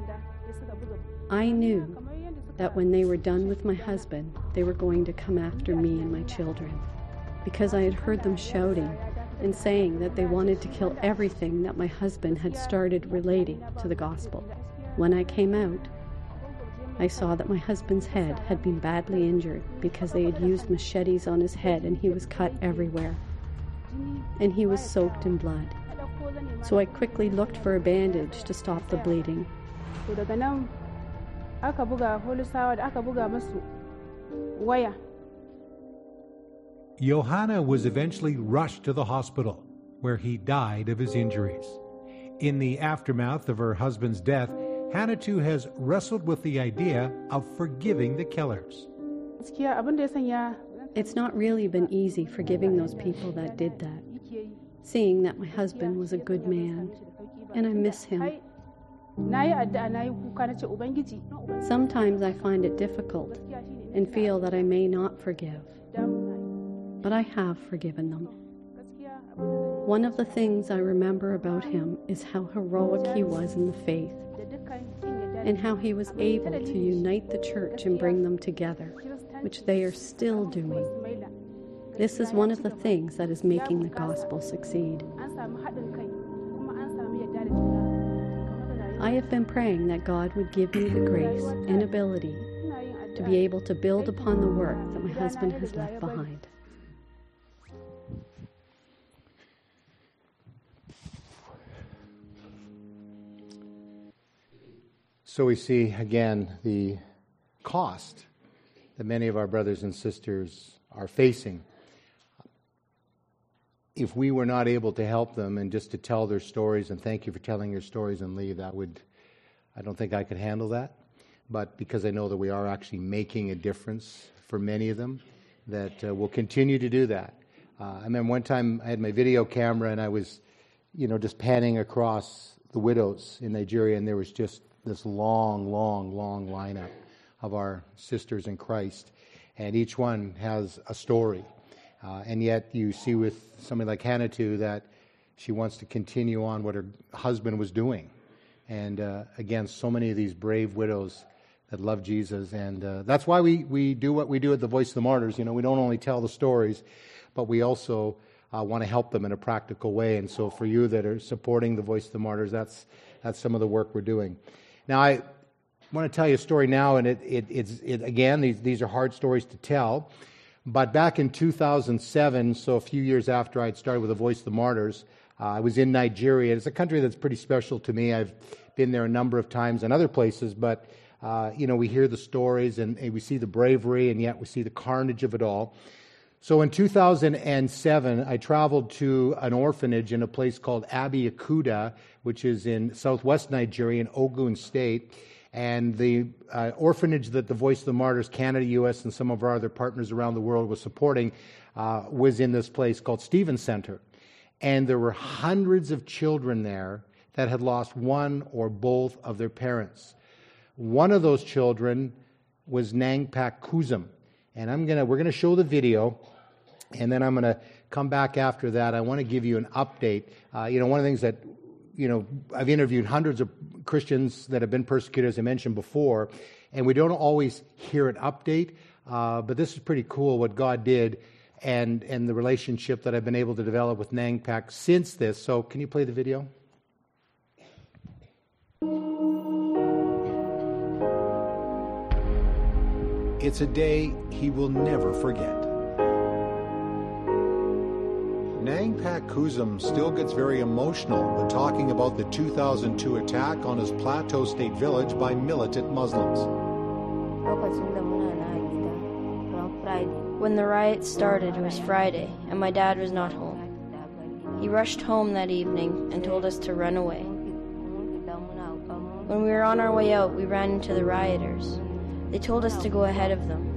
I knew that when they were done with my husband, they were going to come after me and my children, because I had heard them shouting and saying that they wanted to kill everything that my husband had started relating to the gospel. When I came out, I saw that my husband's head had been badly injured because they had used machetes on his head and he was cut everywhere. And he was soaked in blood. So I quickly looked for a bandage to stop the bleeding. Johanna was eventually rushed to the hospital, where he died of his injuries. In the aftermath of her husband's death, Hannah too has wrestled with the idea of forgiving the killers. It's not really been easy forgiving those people that did that, seeing that my husband was a good man, and I miss him. Sometimes I find it difficult and feel that I may not forgive, but I have forgiven them. One of the things I remember about him is how heroic he was in the faith, and how he was able to unite the church and bring them together, which they are still doing. This is one of the things that is making the gospel succeed. I have been praying that God would give me the grace and ability to be able to build upon the work that my husband has left behind. So we see, again, the cost that many of our brothers and sisters are facing. If we were not able to help them and just to tell their stories and thank you for telling your stories and leave, I don't think I could handle that. But because I know that we are actually making a difference for many of them, that we'll continue to do that. I remember one time I had my video camera and I was, just panning across the widows in Nigeria, and there was just this long lineup of our sisters in Christ, and each one has a story. And yet you see with somebody like Hannah too that she wants to continue on what her husband was doing. And again, so many of these brave widows that love Jesus. And that's why we do what we do at the Voice of the Martyrs. We don't only tell the stories, but we also want to help them in a practical way. And so for you that are supporting the Voice of the Martyrs, that's some of the work we're doing. Now, I want to tell you a story now, and it's again, these are hard stories to tell. But back in 2007, so a few years after I'd started with the Voice of the Martyrs, I was in Nigeria. It's a country that's pretty special to me. I've been there a number of times and other places, but we hear the stories and we see the bravery, and yet we see the carnage of it all. So in 2007, I traveled to an orphanage in a place called Abeokuta, which is in southwest Nigeria in Ogun State. And the orphanage that the Voice of the Martyrs, Canada, U.S., and some of our other partners around the world was supporting was in this place called Stephen Center. and there were hundreds of children there that had lost one or both of their parents. One of those children was Nangpak Kusum. And we're going to show the video, and then I'm going to come back after that. I want to give you an update. One of the things that, I've interviewed hundreds of Christians that have been persecuted, as I mentioned before, and we don't always hear an update, but this is pretty cool what God did and the relationship that I've been able to develop with Nangpak since this. So can you play the video? It's a day he will never forget. Nangpak Kusum still gets very emotional when talking about the 2002 attack on his Plateau State village by militant Muslims. When the riot started, it was Friday, and my dad was not home. He rushed home that evening and told us to run away. When we were on our way out, we ran into the rioters. They told us to go ahead of them.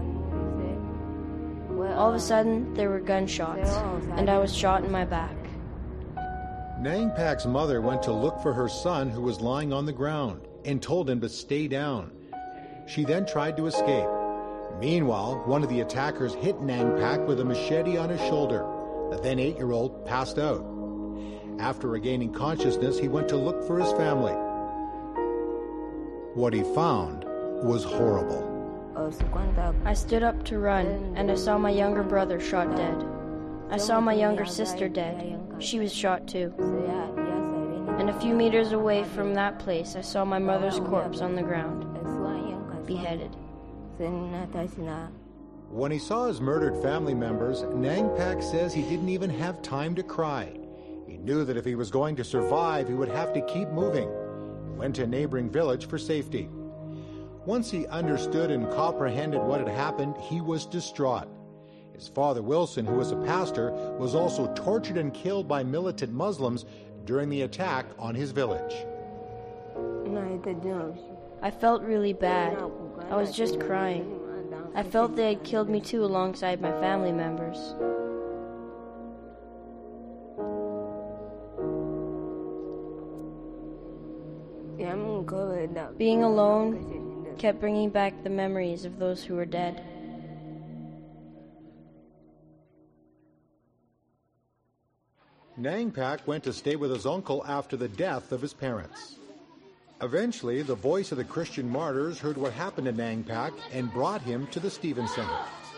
All of a sudden, there were gunshots, and I was shot in my back. Nangpak's mother went to look for her son who was lying on the ground and told him to stay down. She then tried to escape. Meanwhile, one of the attackers hit Nangpak with a machete on his shoulder. The then 8-year-old passed out. After regaining consciousness, he went to look for his family. What he found was horrible. I stood up to run, and I saw my younger brother shot dead. I saw my younger sister dead. She was shot too. And a few meters away from that place, I saw my mother's corpse on the ground, beheaded. When he saw his murdered family members, Nangpak says he didn't even have time to cry. He knew that if he was going to survive, he would have to keep moving. He went to a neighboring village for safety. Once he understood and comprehended what had happened, he was distraught. His father, Wilson, who was a pastor, was also tortured and killed by militant Muslims during the attack on his village. I felt really bad. I was just crying. I felt they had killed me too alongside my family members. Being alone kept bringing back the memories of those who were dead. Nangpak went to stay with his uncle after the death of his parents. Eventually, the voice of the Christian martyrs heard what happened to Nangpak and brought him to the Stephen Center.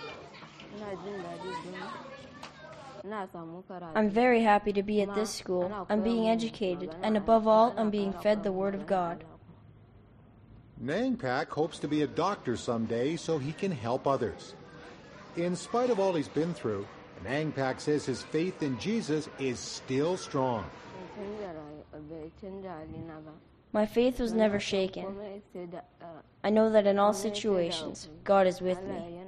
I'm very happy to be at this school. I'm being educated, and above all, I'm being fed the Word of God. Nangpak hopes to be a doctor someday so he can help others. In spite of all he's been through, Nangpak says his faith in Jesus is still strong. My faith was never shaken. I know that in all situations, God is with me.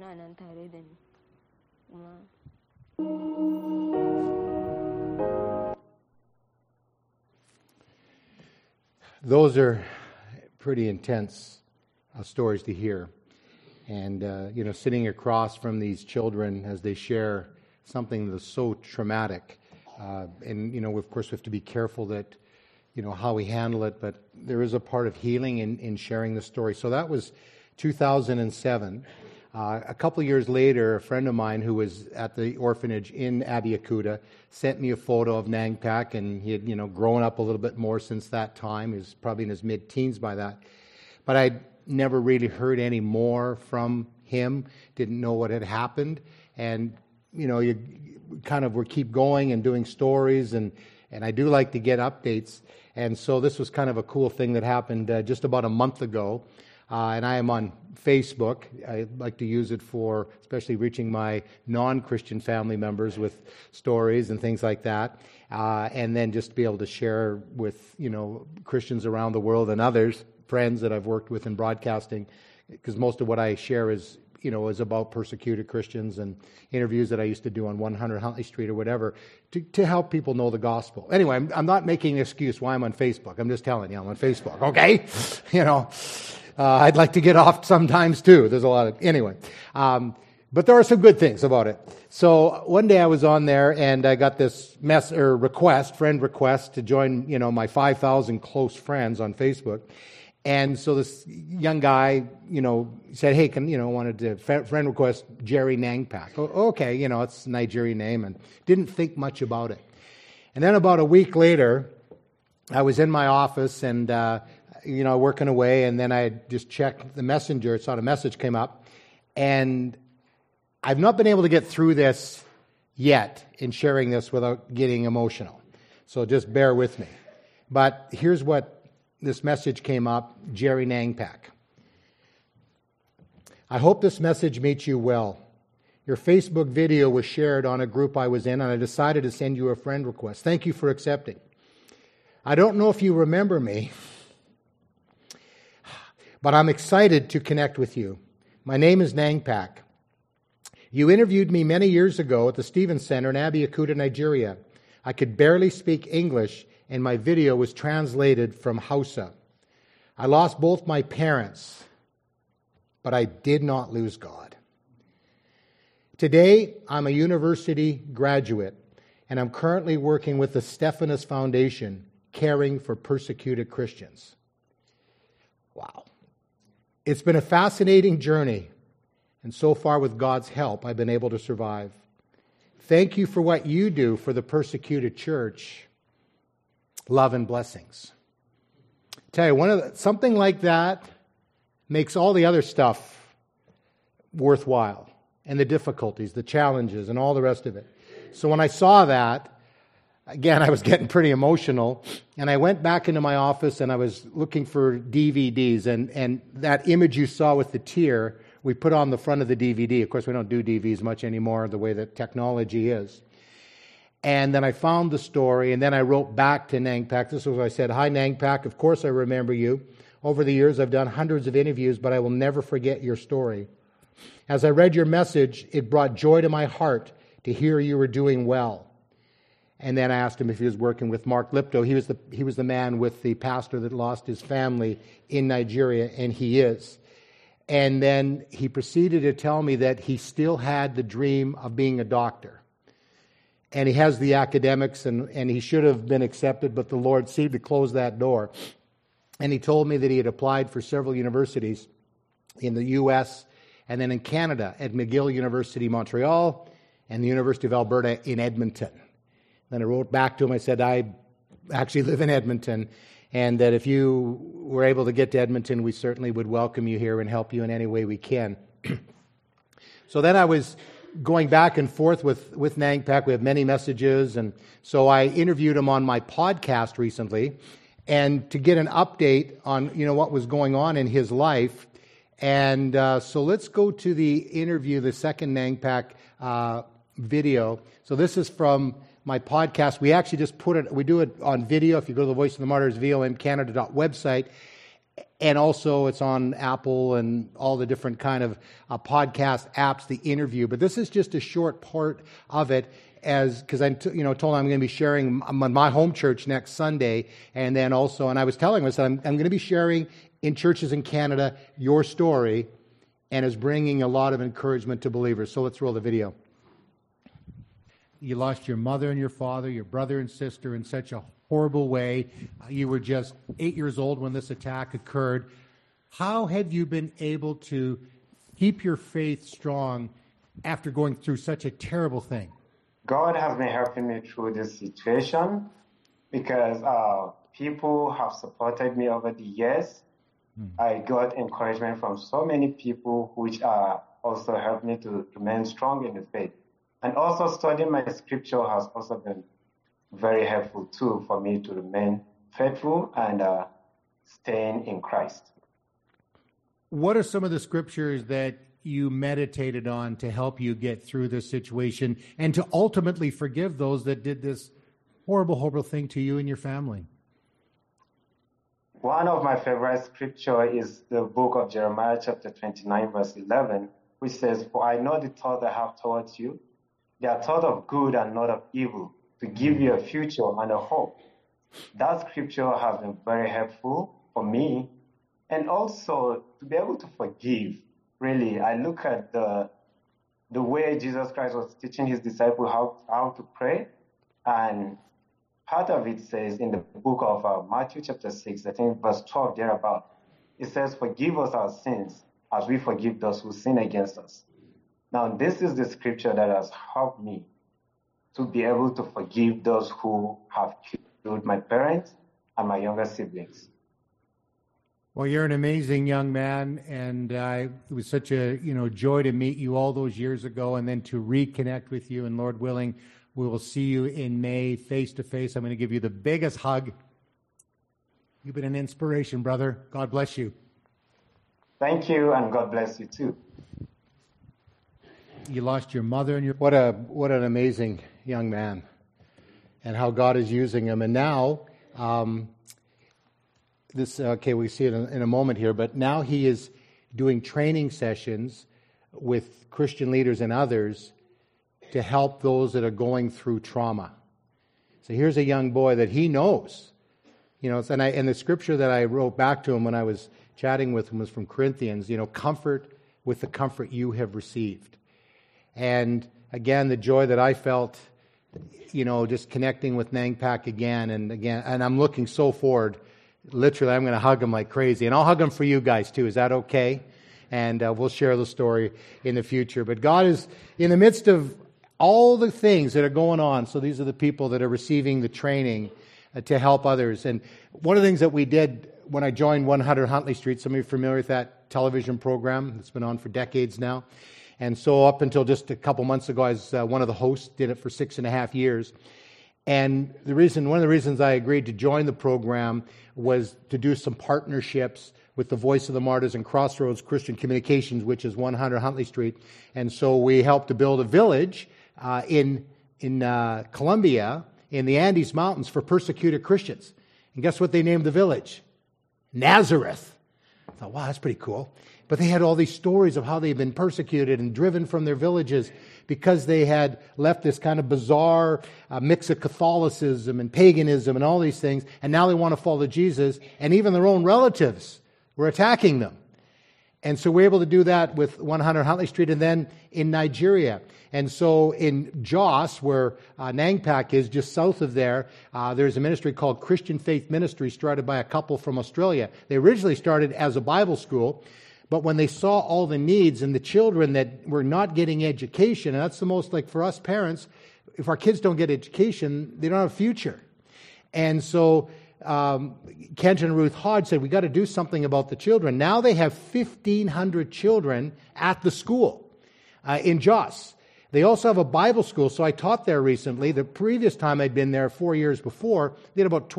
Those are pretty intense stories to hear. And, sitting across from these children as they share something that's so traumatic. Of course, we have to be careful that, how we handle it, but there is a part of healing in sharing the story. So that was 2007. A couple of years later, a friend of mine who was at the orphanage in Abeokuta sent me a photo of Nangpak, and he had, grown up a little bit more since that time. He was probably in his mid-teens by that. But I'd never really heard any more from him, didn't know what had happened. And, you kind of keep going and doing stories, and I do like to get updates. And so this was kind of a cool thing that happened just about a month ago. And I am on Facebook. I like to use it for especially reaching my non-Christian family members with stories and things like that. And then just to be able to share with, Christians around the world and others, friends that I've worked with in broadcasting, because most of what I share is about persecuted Christians and interviews that I used to do on 100 Huntley Street or whatever to help people know the gospel. Anyway, I'm not making an excuse why I'm on Facebook. I'm just telling you I'm on Facebook, okay? I'd like to get off sometimes too. There's a lot of... Anyway, But there are some good things about it. So one day I was on there and I got this friend request to join, my 5,000 close friends on Facebook. And so this young guy, said, hey, wanted to friend request Jerry Nangpak. Okay, it's a Nigerian name, and didn't think much about it. And then about a week later, I was in my office and, working away, and then I just checked the messenger, saw the message came up, and I've not been able to get through this yet in sharing this without getting emotional. So just bear with me. But here's what this message came up, Jerry Nangpak. I hope this message meets you well. Your Facebook video was shared on a group I was in, and I decided to send you a friend request. Thank you for accepting. I don't know if you remember me, but I'm excited to connect with you. My name is Nangpak. You interviewed me many years ago at the Stevens Center in Abeokuta, Nigeria. I could barely speak English, and my video was translated from Hausa. I lost both my parents, but I did not lose God. Today, I'm a university graduate, and I'm currently working with the Stephanus Foundation, caring for persecuted Christians. Wow. It's been a fascinating journey. And so far, with God's help, I've been able to survive. Thank you for what you do for the persecuted church. Love and blessings. Tell you, something like that makes all the other stuff worthwhile, and the difficulties, the challenges, and all the rest of it. So when I saw that, again, I was getting pretty emotional, and I went back into my office and I was looking for DVDs, and that image you saw with the tear, we put on the front of the DVD. Of course, we don't do DVDs much anymore, the way that technology is. And then I found the story, and then I wrote back to Nangpak. This was what I said. Hi, Nangpak. Of course I remember you. Over the years, I've done hundreds of interviews, but I will never forget your story. As I read your message, it brought joy to my heart to hear you were doing well. And then I asked him if he was working with Mark Lipto. He was the man with the pastor that lost his family in Nigeria, and he is. And then he proceeded to tell me that he still had the dream of being a doctor. And he has the academics, and he should have been accepted, but the Lord seemed to close that door. And he told me that he had applied for several universities in the U.S. and then in Canada at McGill University, Montreal, and the University of Alberta in Edmonton. Then I wrote back to him. I said, I actually live in Edmonton, and that if you were able to get to Edmonton, we certainly would welcome you here and help you in any way we can. So then I was going back and forth with Nangpak. We have many messages, and so I interviewed him on my podcast recently, and to get an update on what was going on in his life. And so let's go to the interview, the second Nangpak video. So this is from my podcast. We actually just we do it on video. If you go to the Voice of the Martyrs VOMcanada website, and also it's on Apple and all the different kind of podcast apps, the interview. But this is just a short part of it, because I told him I'm going to be sharing my home church next Sunday, and then also, and I was telling him, I said, I'm going to be sharing in churches in Canada your story, and is bringing a lot of encouragement to believers. So let's roll the video. You lost your mother and your father, your brother and sister in such a horrible way. You were just 8 years old when this attack occurred. How have you been able to keep your faith strong after going through such a terrible thing? God has been helping me through this situation because people have supported me over the years. I got encouragement from so many people, which also helped me to remain strong in the faith. And also studying my scripture has also been very helpful too for me to remain faithful and staying in Christ. What are some of the scriptures that you meditated on to help you get through this situation and to ultimately forgive those that did this horrible, horrible thing to you and your family? One of my favorite scripture is the book of Jeremiah chapter 29 verse 11, which says, "For I know the thought I have towards you, they are thought of good and not of evil, to give you a future and a hope." That scripture has been very helpful for me. And also to be able to forgive. Really, I look at the the way Jesus Christ was teaching his disciples how to pray. And part of it says in the book of Matthew chapter 6, I think verse 12 thereabout, it says, forgive us our sins as we forgive those who sin against us. Now, this is the scripture that has helped me to be able to forgive those who have killed my parents and my younger siblings. Well, you're an amazing young man, and it was such a joy to meet you all those years ago, and then to reconnect with you. And Lord willing, we will see you in May face to face. I'm going to give you the biggest hug. You've been an inspiration, brother. God bless you. Thank you, and God bless you too. You lost your mother, and what an amazing young man, and how God is using him. And now, we see it in a moment here, but now he is doing training sessions with Christian leaders and others to help those that are going through trauma. So here's a young boy that he knows, and the scripture that I wrote back to him when I was chatting with him was from Corinthians, comfort with the comfort you have received. And again, the joy that I felt, just connecting with Nangpak again, and I'm looking so forward. Literally, I'm going to hug him like crazy. And I'll hug him for you guys too. Is that okay? And we'll share the story in the future. But God is in the midst of all the things that are going on. So these are the people that are receiving the training to help others. And one of the things that we did when I joined 100 Huntley Street, some of you are familiar with that television program that's been on for decades now. And so up until just a couple months ago, I was one of the hosts, did it for 6.5 years. And one of the reasons I agreed to join the program was to do some partnerships with the Voice of the Martyrs and Crossroads Christian Communications, which is 100 Huntley Street. And so we helped to build a village in Colombia, in the Andes Mountains, for persecuted Christians. And guess what they named the village? Nazareth. I thought, wow, that's pretty cool. But they had all these stories of how they've been persecuted and driven from their villages because they had left this kind of bizarre mix of Catholicism and paganism and all these things, and now they want to follow Jesus, and even their own relatives were attacking them. And so we're able to do that with 100 Huntley Street, and then in Nigeria. And so in Jos, where Nangpak is, just south of there, there's a ministry called Christian Faith Ministry started by a couple from Australia. They originally started as a Bible school, but when they saw all the needs and the children that were not getting education, and that's the most, like for us parents, if our kids don't get education, they don't have a future. And so Kent and Ruth Hodge said, we got to do something about the children. Now they have 1,500 children at the school in Jos. They also have a Bible school, so I taught there recently. The previous time I'd been there 4 years before, they had about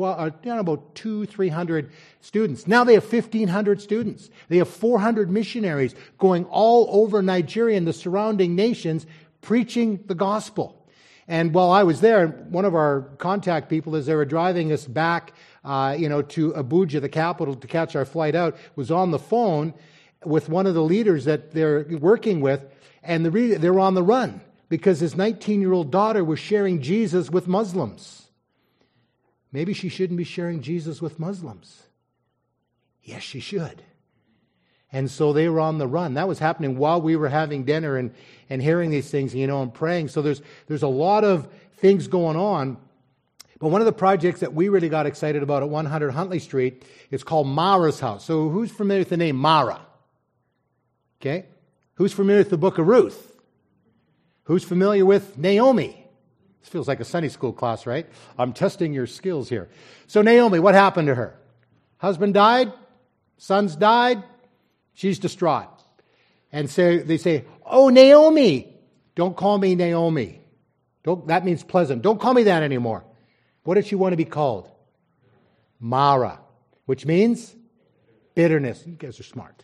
200-300 students. Now they have 1,500 students. They have 400 missionaries going all over Nigeria and the surrounding nations preaching the gospel. And while I was there, one of our contact people, as they were driving us back, to Abuja, the capital, to catch our flight out, was on the phone with one of the leaders that they're working with. And they were on the run because his 19-year-old daughter was sharing Jesus with Muslims. Maybe she shouldn't be sharing Jesus with Muslims. Yes, she should. And so they were on the run. That was happening while we were having dinner and hearing these things, and praying. So there's a lot of things going on. But one of the projects that we really got excited about at 100 Huntley Street is called Mara's House. So who's familiar with the name Mara? Okay. Who's familiar with the book of Ruth? Who's familiar with Naomi? This feels like a Sunday school class, right? I'm testing your skills here. So Naomi, what happened to her? Husband died, sons died, she's distraught. And so they say, oh, Naomi, don't call me Naomi. That means pleasant. Don't call me that anymore. What did she want to be called? Mara, which means bitterness. You guys are smart.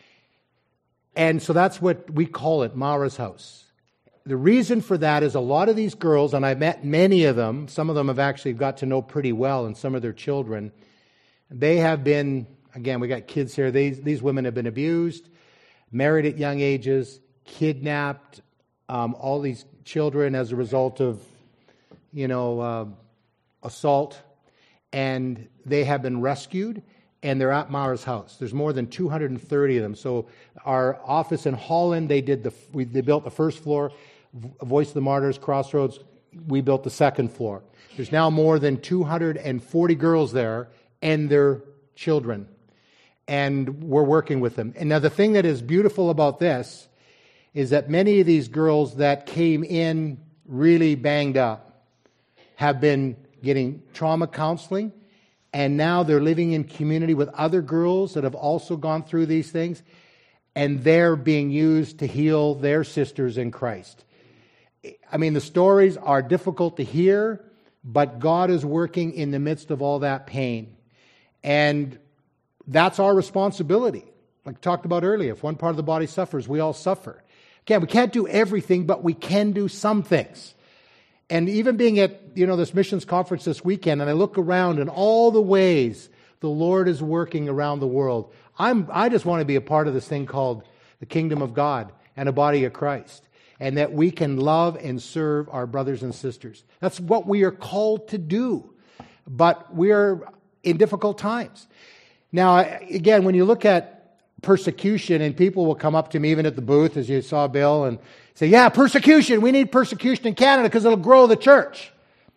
And so that's what we call it, Mara's house. The reason for that is a lot of these girls, and I met many of them, some of them have actually got to know pretty well, and some of their children, they have been, again, we got kids here, these women have been abused, married at young ages, kidnapped, all these children as a result of, assault, and they have been rescued, and they're at Mara's house. There's more than 230 of them. So our office in Holland, they built the first floor. Voice of the Martyrs, Crossroads, we built the second floor. There's now more than 240 girls there and their children. And we're working with them. And now the thing that is beautiful about this is that many of these girls that came in really banged up have been getting trauma counseling, and now they're living in community with other girls that have also gone through these things, and they're being used to heal their sisters in Christ. I mean, the stories are difficult to hear, but God is working in the midst of all that pain. And that's our responsibility. Like I talked about earlier, if one part of the body suffers, we all suffer. Again, we can't do everything, but we can do some things. And even being at, this missions conference this weekend, and I look around and all the ways the Lord is working around the world, I just want to be a part of this thing called the kingdom of God and a body of Christ, and that we can love and serve our brothers and sisters. That's what we are called to do. But we're in difficult times. Now, again, when you look at persecution, and people will come up to me, even at the booth, as you saw Bill, and say, yeah, persecution, we need persecution in Canada because it'll grow the church.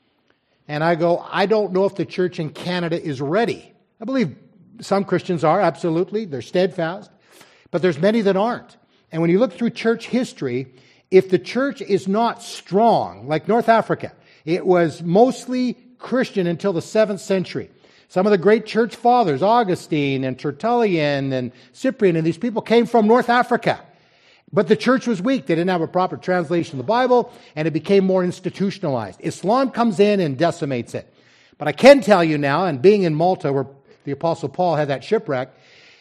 And I go, I don't know if the church in Canada is ready. I believe some Christians are, absolutely. They're steadfast. But there's many that aren't. And when you look through church history, if the church is not strong, like North Africa, it was mostly Christian until the 7th century. Some of the great church fathers, Augustine and Tertullian and Cyprian, and these people came from North Africa. But the church was weak. They didn't have a proper translation of the Bible, and it became more institutionalized. Islam comes in and decimates it. But I can tell you now, and being in Malta, where the Apostle Paul had that shipwreck,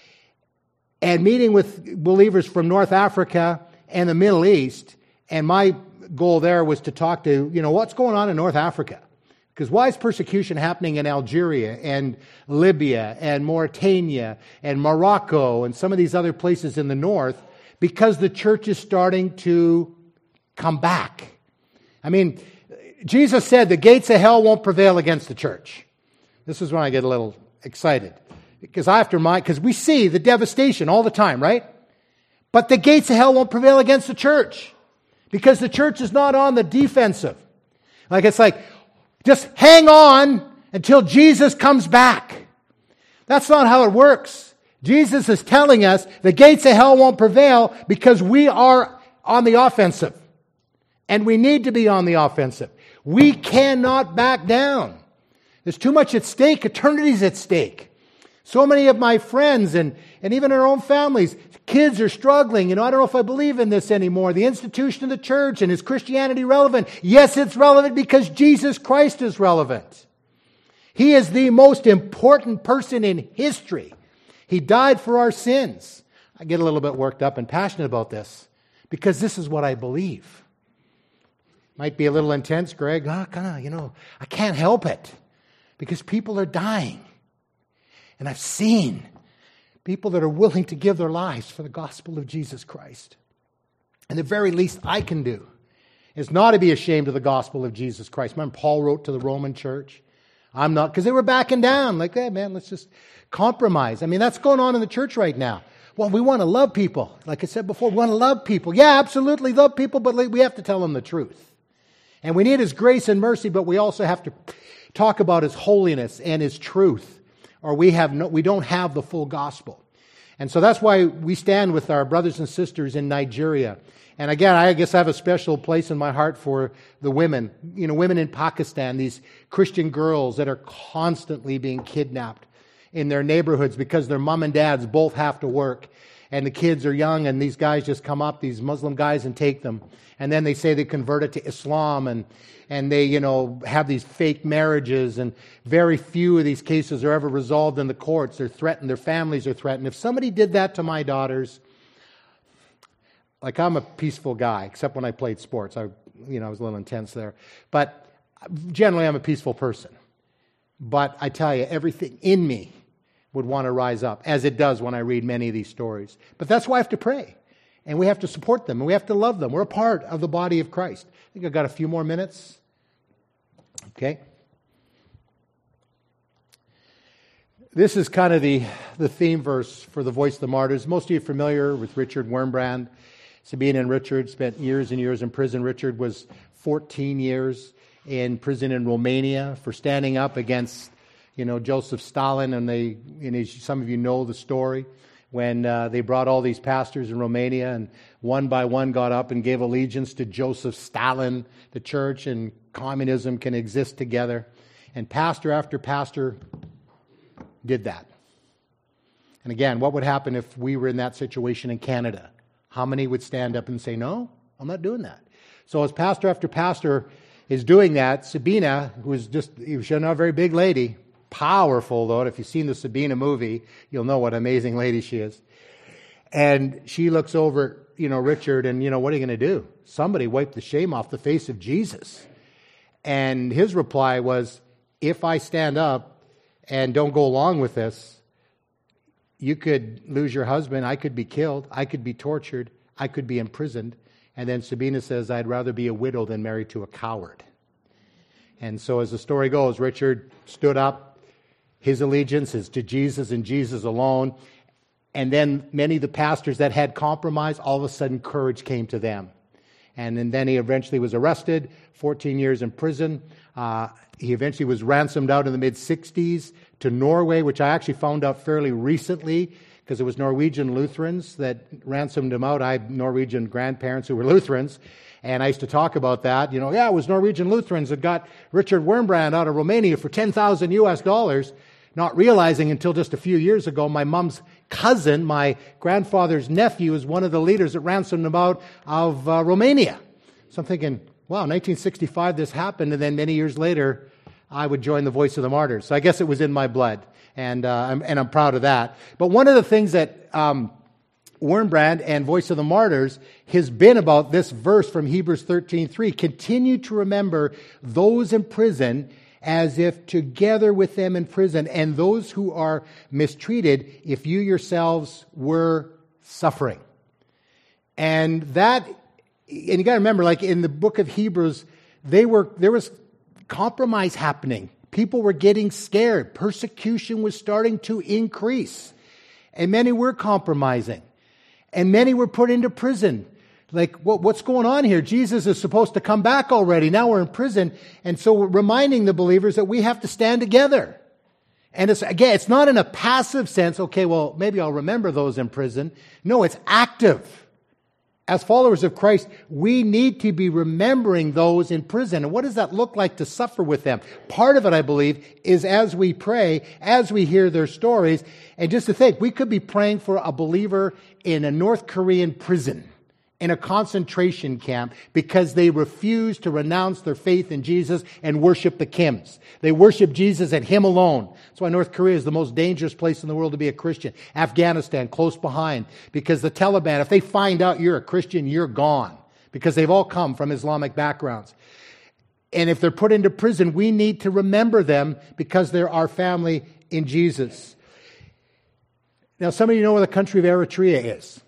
and meeting with believers from North Africa and the Middle East, and my goal there was to talk to, what's going on in North Africa? Because why is persecution happening in Algeria and Libya and Mauritania and Morocco and some of these other places in the north? Because the church is starting to come back. I mean, Jesus said the gates of hell won't prevail against the church. This is when I get a little excited. Because we see the devastation all the time, right? But the gates of hell won't prevail against the church. Because the church is not on the defensive. It's like, just hang on until Jesus comes back. That's not how it works. Jesus is telling us the gates of hell won't prevail because we are on the offensive. And we need to be on the offensive. We cannot back down. There's too much at stake. Eternity's at stake. So many of my friends and even our own families, kids are struggling. I don't know if I believe in this anymore. The institution of the church, and is Christianity relevant? Yes, it's relevant because Jesus Christ is relevant. He is the most important person in history. He died for our sins. I get a little bit worked up and passionate about this because this is what I believe. Might be a little intense, Greg. I can't help it because people are dying. And I've seen people that are willing to give their lives for the gospel of Jesus Christ. And the very least I can do is not to be ashamed of the gospel of Jesus Christ. Remember, Paul wrote to the Roman church, I'm not, because they were backing down. Like, hey, man, let's just compromise. I mean, that's going on in the church right now. Well, we want to love people. Like I said before, we want to love people. Yeah, absolutely love people, but we have to tell them the truth. And we need His grace and mercy, but we also have to talk about His holiness and His truth, or we don't have the full gospel. And so that's why we stand with our brothers and sisters in Nigeria. And again, I guess I have a special place in my heart for the women. Women in Pakistan, these Christian girls that are constantly being kidnapped in their neighborhoods because their mom and dads both have to work. And the kids are young, and these guys just come up, these Muslim guys, and take them. And then they say they converted to Islam, and they, have these fake marriages, and very few of these cases are ever resolved in the courts. They're threatened, their families are threatened. If somebody did that to my daughters, I'm a peaceful guy, except when I played sports. I was a little intense there. But generally, I'm a peaceful person. But I tell you, everything in me would want to rise up, as it does when I read many of these stories. But that's why I have to pray. And we have to support them, and we have to love them. We're a part of the body of Christ. I think I've got a few more minutes. Okay. This is kind of the theme verse for the Voice of the Martyrs. Most of you are familiar with Richard Wurmbrand. Sabina and Richard spent years and years in prison. Richard was 14 years in prison in Romania for standing up against, Joseph Stalin. And some of you know the story when they brought all these pastors in Romania, and one by one got up and gave allegiance to Joseph Stalin. The church and communism can exist together. And pastor after pastor did that. And again, what would happen if we were in that situation in Canada? How many would stand up and say, no, I'm not doing that? So as pastor after pastor is doing that, Sabina, she's not a very big lady, powerful though. If you've seen the Sabina movie, you'll know what an amazing lady she is. And she looks over, Richard, and what are you going to do? Somebody wipe the shame off the face of Jesus. And his reply was, if I stand up and don't go along with this, you could lose your husband, I could be killed, I could be tortured, I could be imprisoned. And then Sabina says, I'd rather be a widow than married to a coward. And so as the story goes, Richard stood up. His allegiance is to Jesus and Jesus alone. And then many of the pastors that had compromised, all of a sudden courage came to them. And then he eventually was arrested, 14 years in prison. He eventually was ransomed out in the mid-60s to Norway, which I actually found out fairly recently because it was Norwegian Lutherans that ransomed him out. I had Norwegian grandparents who were Lutherans, and I used to talk about that. It was Norwegian Lutherans that got Richard Wurmbrand out of Romania for $10,000 US, not realizing until just a few years ago my mom's cousin, my grandfather's nephew, is one of the leaders that ransomed him out of Romania. So I'm thinking, wow, 1965 this happened, and then many years later, I would join the Voice of the Martyrs. So I guess it was in my blood, and I'm proud of that. But one of the things that Wurmbrand and Voice of the Martyrs has been about this verse from Hebrews 13:3, continue to remember those in prison as if together with them in prison, and those who are mistreated, if you yourselves were suffering. And you got to remember, like in the book of Hebrews, there was compromise happening. People were getting scared. Persecution was starting to increase. And many were compromising. And many were put into prison. Like, what's going on here? Jesus is supposed to come back already. Now we're in prison. And so we're reminding the believers that we have to stand together. And it's not in a passive sense, okay, well, maybe I'll remember those in prison. No, it's active. As followers of Christ, we need to be remembering those in prison. And what does that look like to suffer with them? Part of it, I believe, is as we pray, as we hear their stories. And just to think, we could be praying for a believer in a North Korean prison, in a concentration camp, because they refuse to renounce their faith in Jesus and worship the Kims. They worship Jesus and Him alone. That's why North Korea is the most dangerous place in the world to be a Christian. Afghanistan, close behind, because the Taliban, if they find out you're a Christian, you're gone, because they've all come from Islamic backgrounds. And if they're put into prison, we need to remember them because they're our family in Jesus. Now, some of you know where the country of Eritrea is.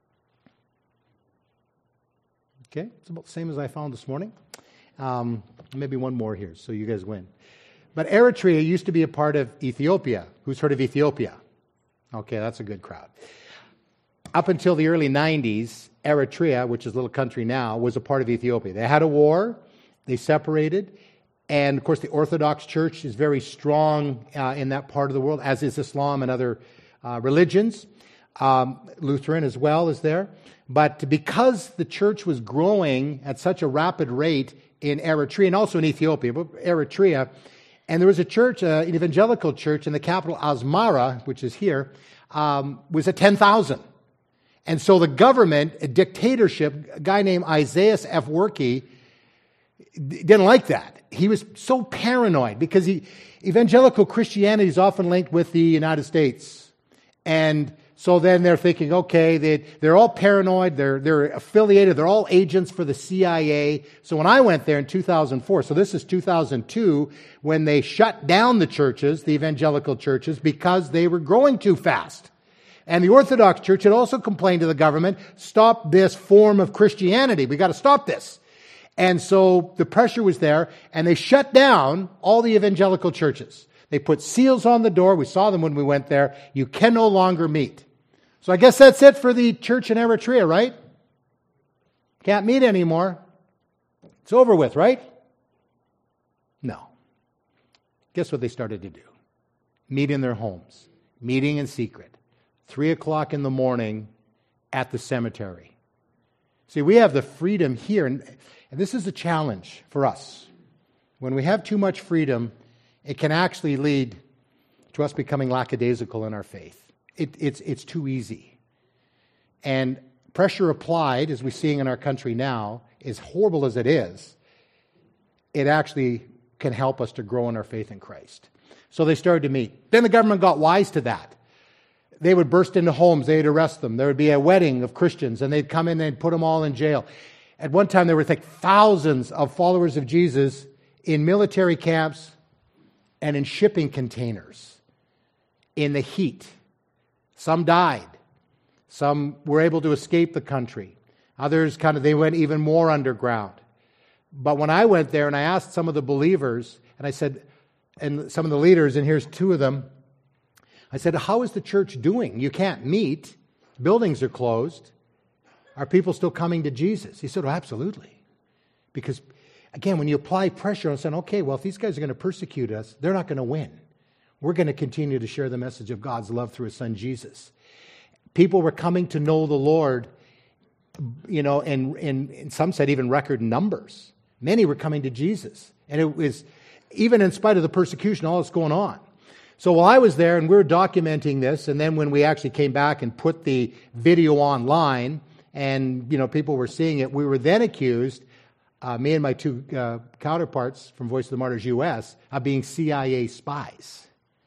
Okay, it's about the same as I found this morning. Maybe one more here, so you guys win. But Eritrea used to be a part of Ethiopia. Who's heard of Ethiopia? Okay, that's a good crowd. Up until the early 90s, Eritrea, which is a little country now, was a part of Ethiopia. They had a war, they separated, and of course the Orthodox Church is very strong in that part of the world, as is Islam and other religions. Lutheran as well is there. But because the church was growing at such a rapid rate in Eritrea, and also in Ethiopia, but Eritrea, and there was a church, an evangelical church in the capital, Asmara, which is here, was at 10,000. And so the government, a dictatorship, a guy named Isaias Afwerki, didn't like that. He was so paranoid because evangelical Christianity is often linked with the United States. And so then they're thinking, okay, they're all paranoid, they're affiliated, they're all agents for the CIA. So when I went there in 2004, so this is 2002, when they shut down the churches, the evangelical churches, because they were growing too fast. And the Orthodox Church had also complained to the government, stop this form of Christianity, we got to stop this. And so the pressure was there, and they shut down all the evangelical churches. They put seals on the door. We saw them when we went there. You can no longer meet. So I guess that's it for the church in Eritrea, right? Can't meet anymore. It's over with, right? No. Guess what they started to do? Meet in their homes. Meeting in secret. 3 o'clock in the morning at the cemetery. See, we have the freedom here, and this is a challenge for us. When we have too much freedom, it can actually lead to us becoming lackadaisical in our faith. It's too easy. And pressure applied, as we're seeing in our country now, as horrible as it is, it actually can help us to grow in our faith in Christ. So they started to meet. Then the government got wise to that. They would burst into homes, they'd arrest them. There would be a wedding of Christians, and they'd come in and they'd put them all in jail. At one time, there were like thousands of followers of Jesus in military camps and in shipping containers in the heat. Some died. Some were able to escape the country. Others they went even more underground. But when I went there and I asked some of the believers, and I said, and some of the leaders, and here's 2 of them, I said, how is the church doing? You can't meet. Buildings are closed. Are people still coming to Jesus? He said, oh, absolutely. Because, again, when you apply pressure and say, okay, well, if these guys are going to persecute us, they're not going to win. We're going to continue to share the message of God's love through His Son, Jesus. People were coming to know the Lord, and some said even record numbers. Many were coming to Jesus. And it was, even in spite of the persecution, all that's going on. So while I was there and we were documenting this, and then when we actually came back and put the video online, and people were seeing it, we were then accused, me and my 2 counterparts from Voice of the Martyrs US, of being CIA spies.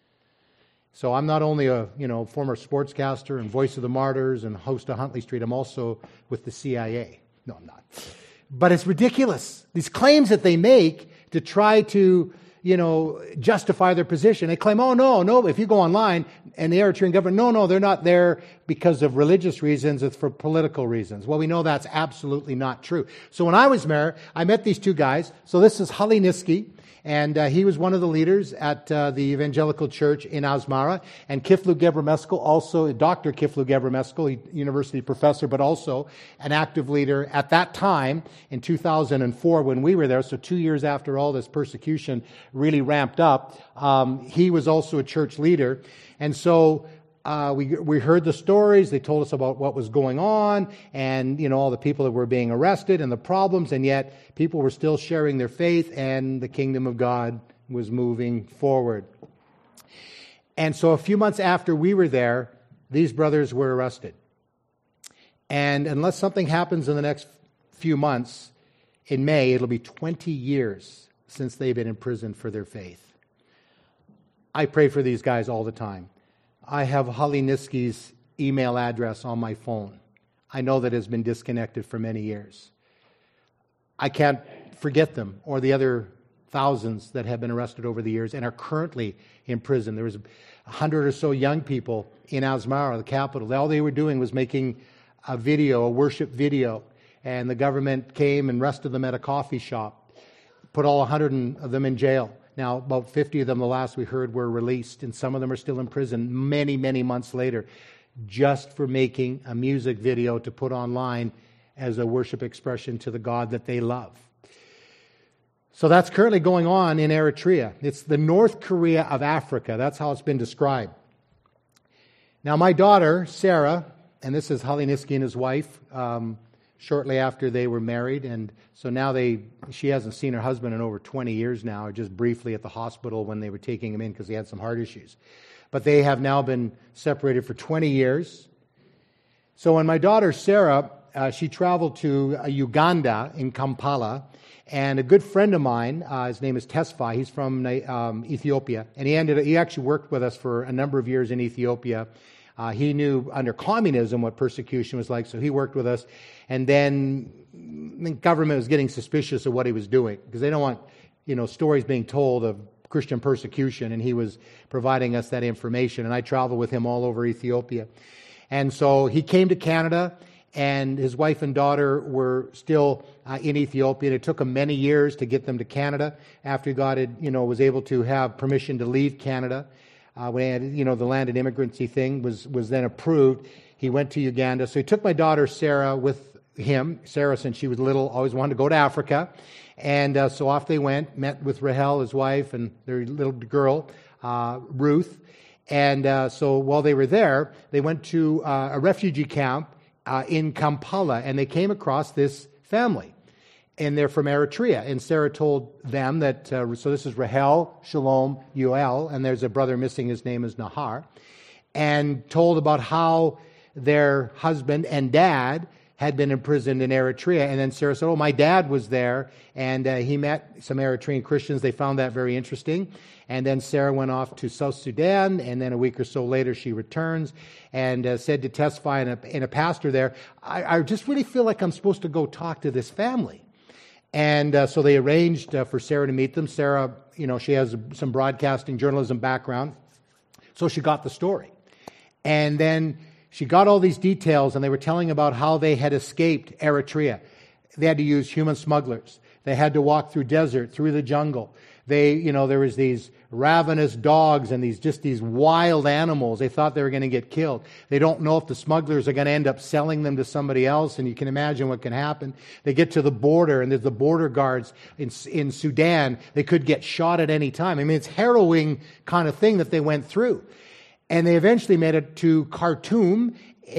So I'm not only a former sportscaster and Voice of the Martyrs and host of Huntley Street, I'm also with the CIA. No, I'm not. But it's ridiculous. These claims that they make to try to justify their position. They claim, oh, no, if you go online, and the Eritrean government, no, they're not there because of religious reasons, it's for political reasons. Well, we know that's absolutely not true. So when I was mayor, I met these 2 guys. So this is Hali Niski, and he was one of the leaders at the Evangelical Church in Asmara, and Kiflu Gebremeskel, also Dr. Kiflu Gebremeskel, university professor, but also an active leader at that time in 2004 when we were there, so 2 years after all this persecution really ramped up. He was also a church leader, and so we heard the stories. They told us about what was going on and, all the people that were being arrested and the problems, and yet people were still sharing their faith and the kingdom of God was moving forward. And so a few months after we were there, these brothers were arrested. And unless something happens in the next few months, in May, it'll be 20 years since they've been in prison for their faith. I pray for these guys all the time. I have Hali Niski's email address on my phone. I know that it's been disconnected for many years. I can't forget them or the other thousands that have been arrested over the years and are currently in prison. There was 100 or so young people in Asmara, the capital. All they were doing was making a video, a worship video, and the government came and arrested them at a coffee shop, put all 100 of them in jail. Now, about 50 of them, the last we heard, were released, and some of them are still in prison many, many months later, just for making a music video to put online as a worship expression to the God that they love. So that's currently going on in Eritrea. It's the North Korea of Africa. That's how it's been described. Now, my daughter, Sarah, and this is Hali Niski and his wife, shortly after they were married, and so now she hasn't seen her husband in over 20 years now, or just briefly at the hospital when they were taking him in because he had some heart issues. But they have now been separated for 20 years. So when my daughter Sarah, she traveled to Uganda in Kampala, and a good friend of mine, his name is Tesfaye, he's from Ethiopia, and he actually worked with us for a number of years in Ethiopia. He knew under communism what persecution was like, so he worked with us. And then the government was getting suspicious of what he was doing because they don't want, stories being told of Christian persecution, and he was providing us that information. And I traveled with him all over Ethiopia. And so he came to Canada, and his wife and daughter were still in Ethiopia. It took him many years to get them to Canada after God had, was able to have permission to leave Canada. When the landed immigrancy thing was then approved, he went to Uganda. So he took my daughter Sarah with him. Sarah, since she was little, always wanted to go to Africa. And so off they went, met with Rahel, his wife, and their little girl, Ruth. And so while they were there, they went to a refugee camp in Kampala, and they came across this family. And they're from Eritrea. And Sarah told them that, so this is Rahel, Shalom, Yoel, and there's a brother missing, his name is Nahar, and told about how their husband and dad had been imprisoned in Eritrea. And then Sarah said, my dad was there, and he met some Eritrean Christians. They found that very interesting. And then Sarah went off to South Sudan, and then a week or so later she returns and said to testify in a pastor there, I just really feel like I'm supposed to go talk to this family. And so they arranged for Sarah to meet them. Sarah, she has some broadcasting journalism background, so she got the story. And then she got all these details, and they were telling about how they had escaped Eritrea. They had to use human smugglers. They had to walk through desert, through the jungle. There was these ravenous dogs and these wild animals. They thought they were going to get killed. They don't know if the smugglers are going to end up selling them to somebody else, and you can imagine what can happen. They get to the border, and there's the border guards in Sudan. They could get shot at any time. I mean, it's harrowing kind of thing that they went through. And they eventually made it to Khartoum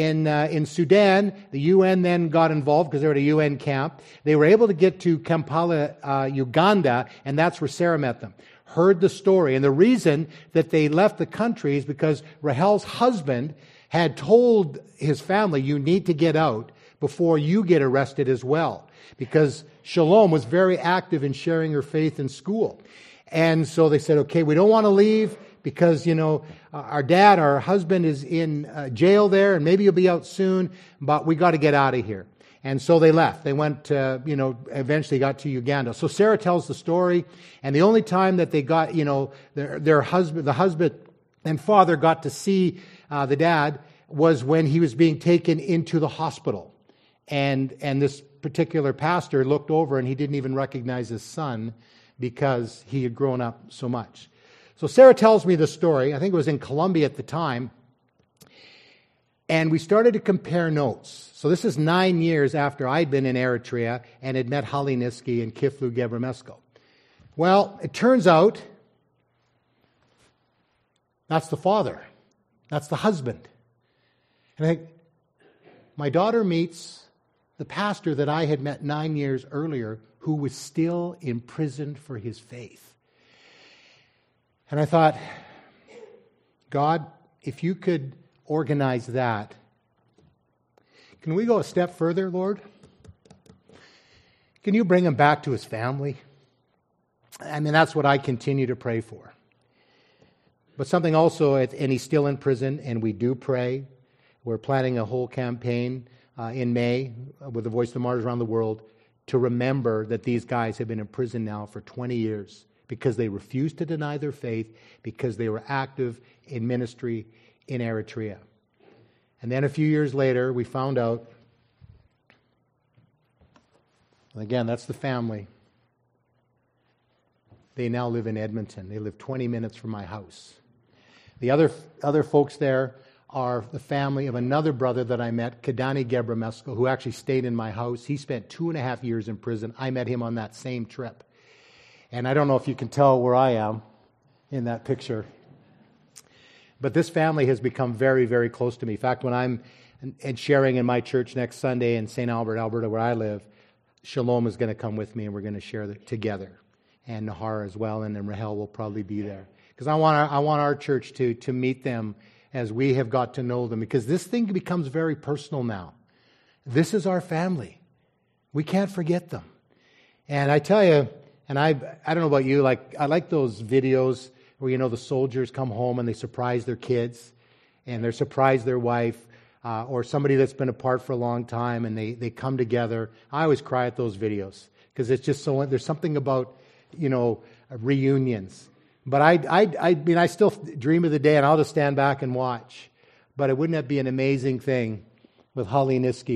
in Sudan. The UN then got involved because they were at a UN camp. They were able to get to Kampala, Uganda, and that's where Sarah met them. Heard the story. And the reason that they left the country is because Rahel's husband had told his family, you need to get out before you get arrested as well. Because Shalom was very active in sharing her faith in school. And so they said, okay, we don't want to leave because, our husband is in jail there, and maybe he'll be out soon, but we got to get out of here. And so they left. They went, eventually got to Uganda. So Sarah tells the story, and the only time that they got, the husband and father got to see the dad was when he was being taken into the hospital. And this particular pastor looked over, and he didn't even recognize his son because he had grown up so much. So Sarah tells me the story. I think it was in Colombia at the time. And we started to compare notes. So this is 9 years after I'd been in Eritrea and had met Holly Niski and Kiflu Gebremeskel. Well, it turns out that's the father. That's the husband. And I think my daughter meets the pastor that I had met 9 years earlier who was still imprisoned for his faith. And I thought, God, if you could organize that, can we go a step further, Lord? Can you bring him back to his family? I mean, that's what I continue to pray for. But something also, and he's still in prison, and we do pray. We're planning a whole campaign in May with the Voice of the Martyrs around the world to remember that these guys have been in prison now for 20 years because they refused to deny their faith, because they were active in ministry in Eritrea. And then a few years later, we found out, and again, that's the family. They now live in Edmonton. They live 20 minutes from my house. The other folks there are the family of another brother that I met, Kadani Gebremeskel, who actually stayed in my house. He spent 2.5 years in prison. I met him on that same trip. And I don't know if you can tell where I am in that picture. But this family has become very, very close to me. In fact, when I'm sharing in my church next Sunday in St. Albert, Alberta, where I live, Shalom is going to come with me, and we're going to share together. And Nahar as well, and then Rahel will probably be there. Because I want our church to meet them as we have got to know them. Because this thing becomes very personal now. This is our family. We can't forget them. And I tell you, and I don't know about you, I like those videos where, the soldiers come home and they surprise their kids and they surprise their wife or somebody that's been apart for a long time and they come together. I always cry at those videos because it's just so, there's something about, reunions. But I still dream of the day and I'll just stand back and watch. But wouldn't that be an amazing thing with Holly Niski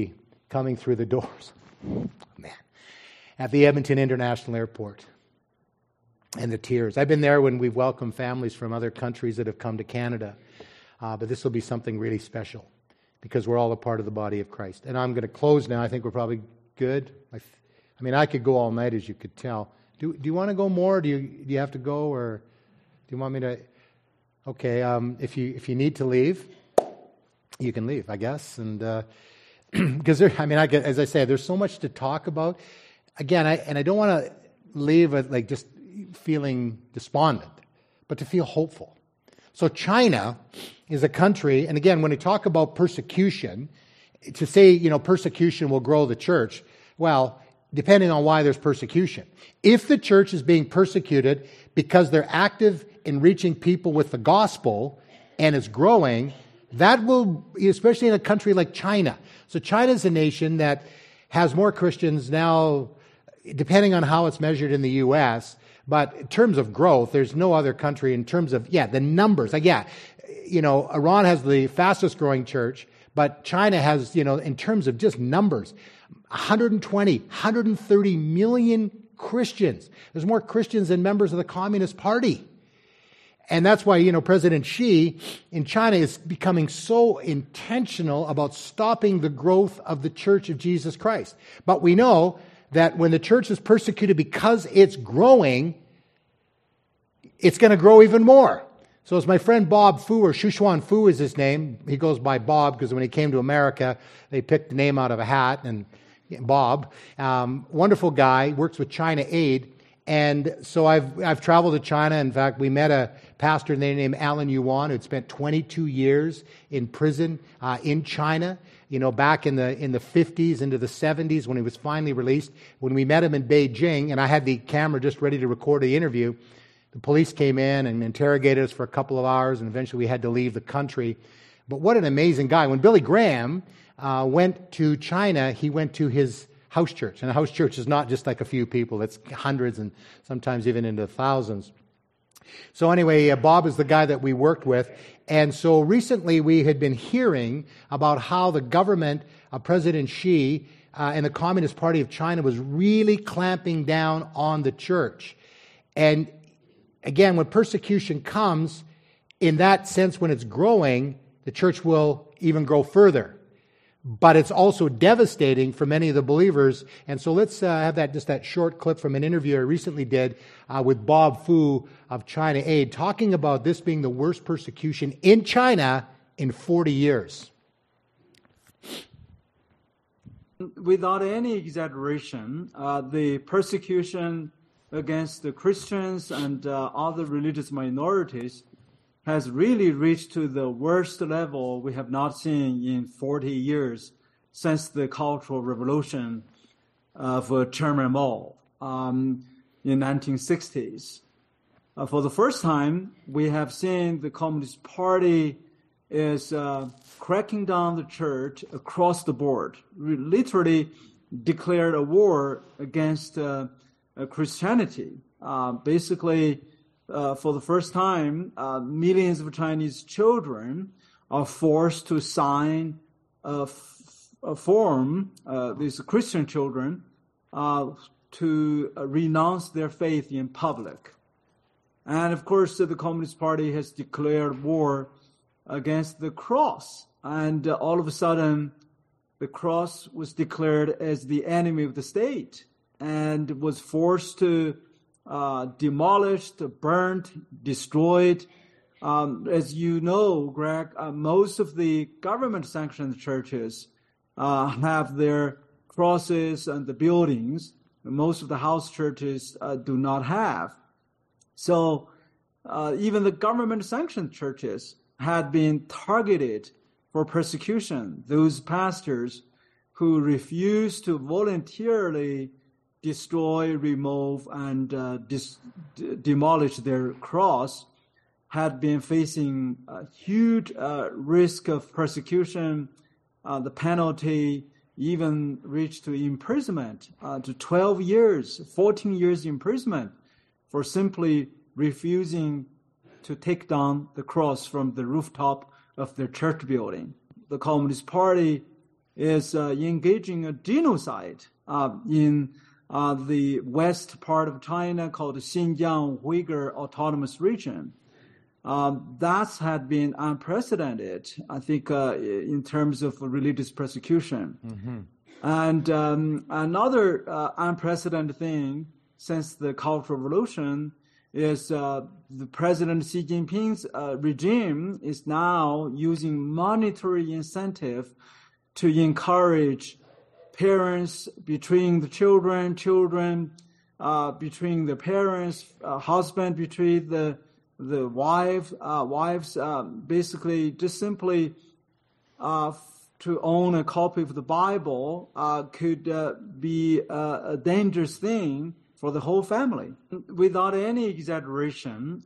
coming through the doors. Man. At the Edmonton International Airport. And the tears. I've been there when we've welcomed families from other countries that have come to Canada. But this will be something really special because we're all a part of the body of Christ. And I'm going to close now. I think we're probably good. I mean, I could go all night, as you could tell. Do you want to go more? Do you have to go, or do you want me to? Okay. If you need to leave, you can leave, I guess. And because as I say, there's so much to talk about. Again, I don't want to leave like just feeling despondent, but to feel hopeful. So China is a country, and again, when we talk about persecution, to say, persecution will grow the church, well, depending on why there's persecution. If the church is being persecuted because they're active in reaching people with the gospel and is growing, that will, especially in a country like China. So China is a nation that has more Christians now, depending on how it's measured in the U.S., but in terms of growth, there's no other country in terms of, the numbers. Iran has the fastest growing church, but China has, in terms of just numbers, 130 million Christians. There's more Christians than members of the Communist Party. And that's why, President Xi in China is becoming so intentional about stopping the growth of the Church of Jesus Christ. But we know that when the church is persecuted because it's growing, it's going to grow even more. So as my friend Bob Fu, or Shushuan Fu is his name, he goes by Bob because when he came to America, they picked the name out of a hat, and Bob, wonderful guy, works with China Aid. And so I've traveled to China. In fact, we met a pastor named Alan Yuan who'd spent 22 years in prison in China, back in the 50s into the 70s when he was finally released. When we met him in Beijing, and I had the camera just ready to record the interview, the police came in and interrogated us for a couple of hours, and eventually we had to leave the country. But what an amazing guy. When Billy Graham went to China, he went to his house church. And a house church is not just like a few people. It's hundreds and sometimes even into thousands. So anyway, Bob is the guy that we worked with. And so recently we had been hearing about how the government of President Xi and the Communist Party of China was really clamping down on the church. And again, when persecution comes, in that sense, when it's growing, the church will even grow further. But it's also devastating for many of the believers. And so let's have that short clip from an interview I recently did with Bob Fu of China Aid, talking about this being the worst persecution in China in 40 years. Without any exaggeration, the persecution against the Christians and other religious minorities has really reached to the worst level we have not seen in 40 years since the Cultural Revolution of Chairman Mao in 1960s. For the first time, we have seen the Communist Party is cracking down the church across the board, literally declared a war against Christianity. Basically, for the first time, millions of Chinese children are forced to sign a form, these Christian children, to renounce their faith in public. And of course, the Communist Party has declared war against the cross. And all of a sudden, the cross was declared as the enemy of the state and was forced to demolished, burnt, destroyed. As you know, Greg, most of the government-sanctioned churches have their crosses and the buildings. Most of the house churches do not have. So even the government-sanctioned churches had been targeted for persecution. Those pastors who refused to voluntarily destroy, remove, and demolish their cross had been facing a huge risk of persecution. The penalty even reached to imprisonment, to 12 years, 14 years imprisonment for simply refusing to take down the cross from the rooftop of their church building. The Communist Party is engaging a genocide in the west part of China called Xinjiang Uyghur Autonomous Region. That had been unprecedented, I think, in terms of religious persecution. Mm-hmm. And another unprecedented thing since the Cultural Revolution is the President Xi Jinping's regime is now using monetary incentive to encourage parents between the children between the parents, husband between the wives, basically just simply to own a copy of the Bible could be a dangerous thing for the whole family. Without any exaggeration,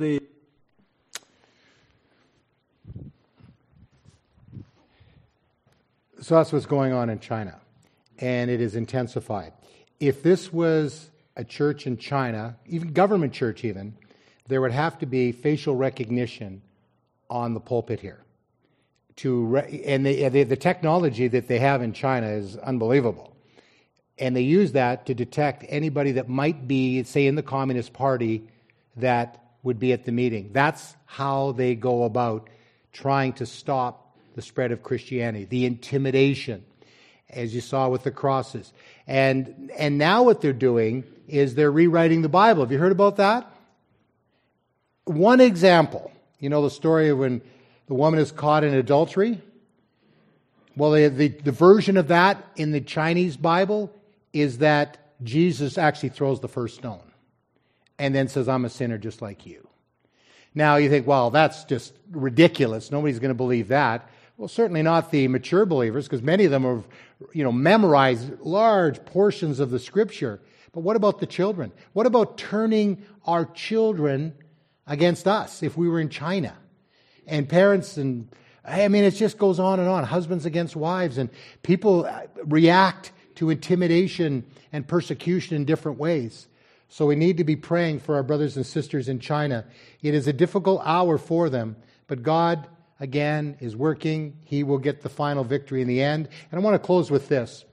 So that's what's going on in China, and it is intensified. If this was a church in China, even government church even, there would have to be facial recognition on the pulpit here. And the technology that they have in China is unbelievable. And they use that to detect anybody that might be, say, in the Communist Party that would be at the meeting. That's how they go about trying to stop the spread of Christianity, the intimidation, as you saw with the crosses. And now what they're doing is they're rewriting the Bible. Have you heard about that? One example, you know the story of when the woman is caught in adultery? Well, the version of that in the Chinese Bible is that Jesus actually throws the first stone and then says, I'm a sinner just like you. Now you think, well, that's just ridiculous. Nobody's going to believe that. Well, certainly not the mature believers, because many of them have, memorized large portions of the Scripture. But what about the children? What about turning our children against us if we were in China? And parents, and it just goes on and on. Husbands against wives, and people react to intimidation and persecution in different ways. So we need to be praying for our brothers and sisters in China. It is a difficult hour for them, but God, again, is working. He will get the final victory in the end. And I want to close with this.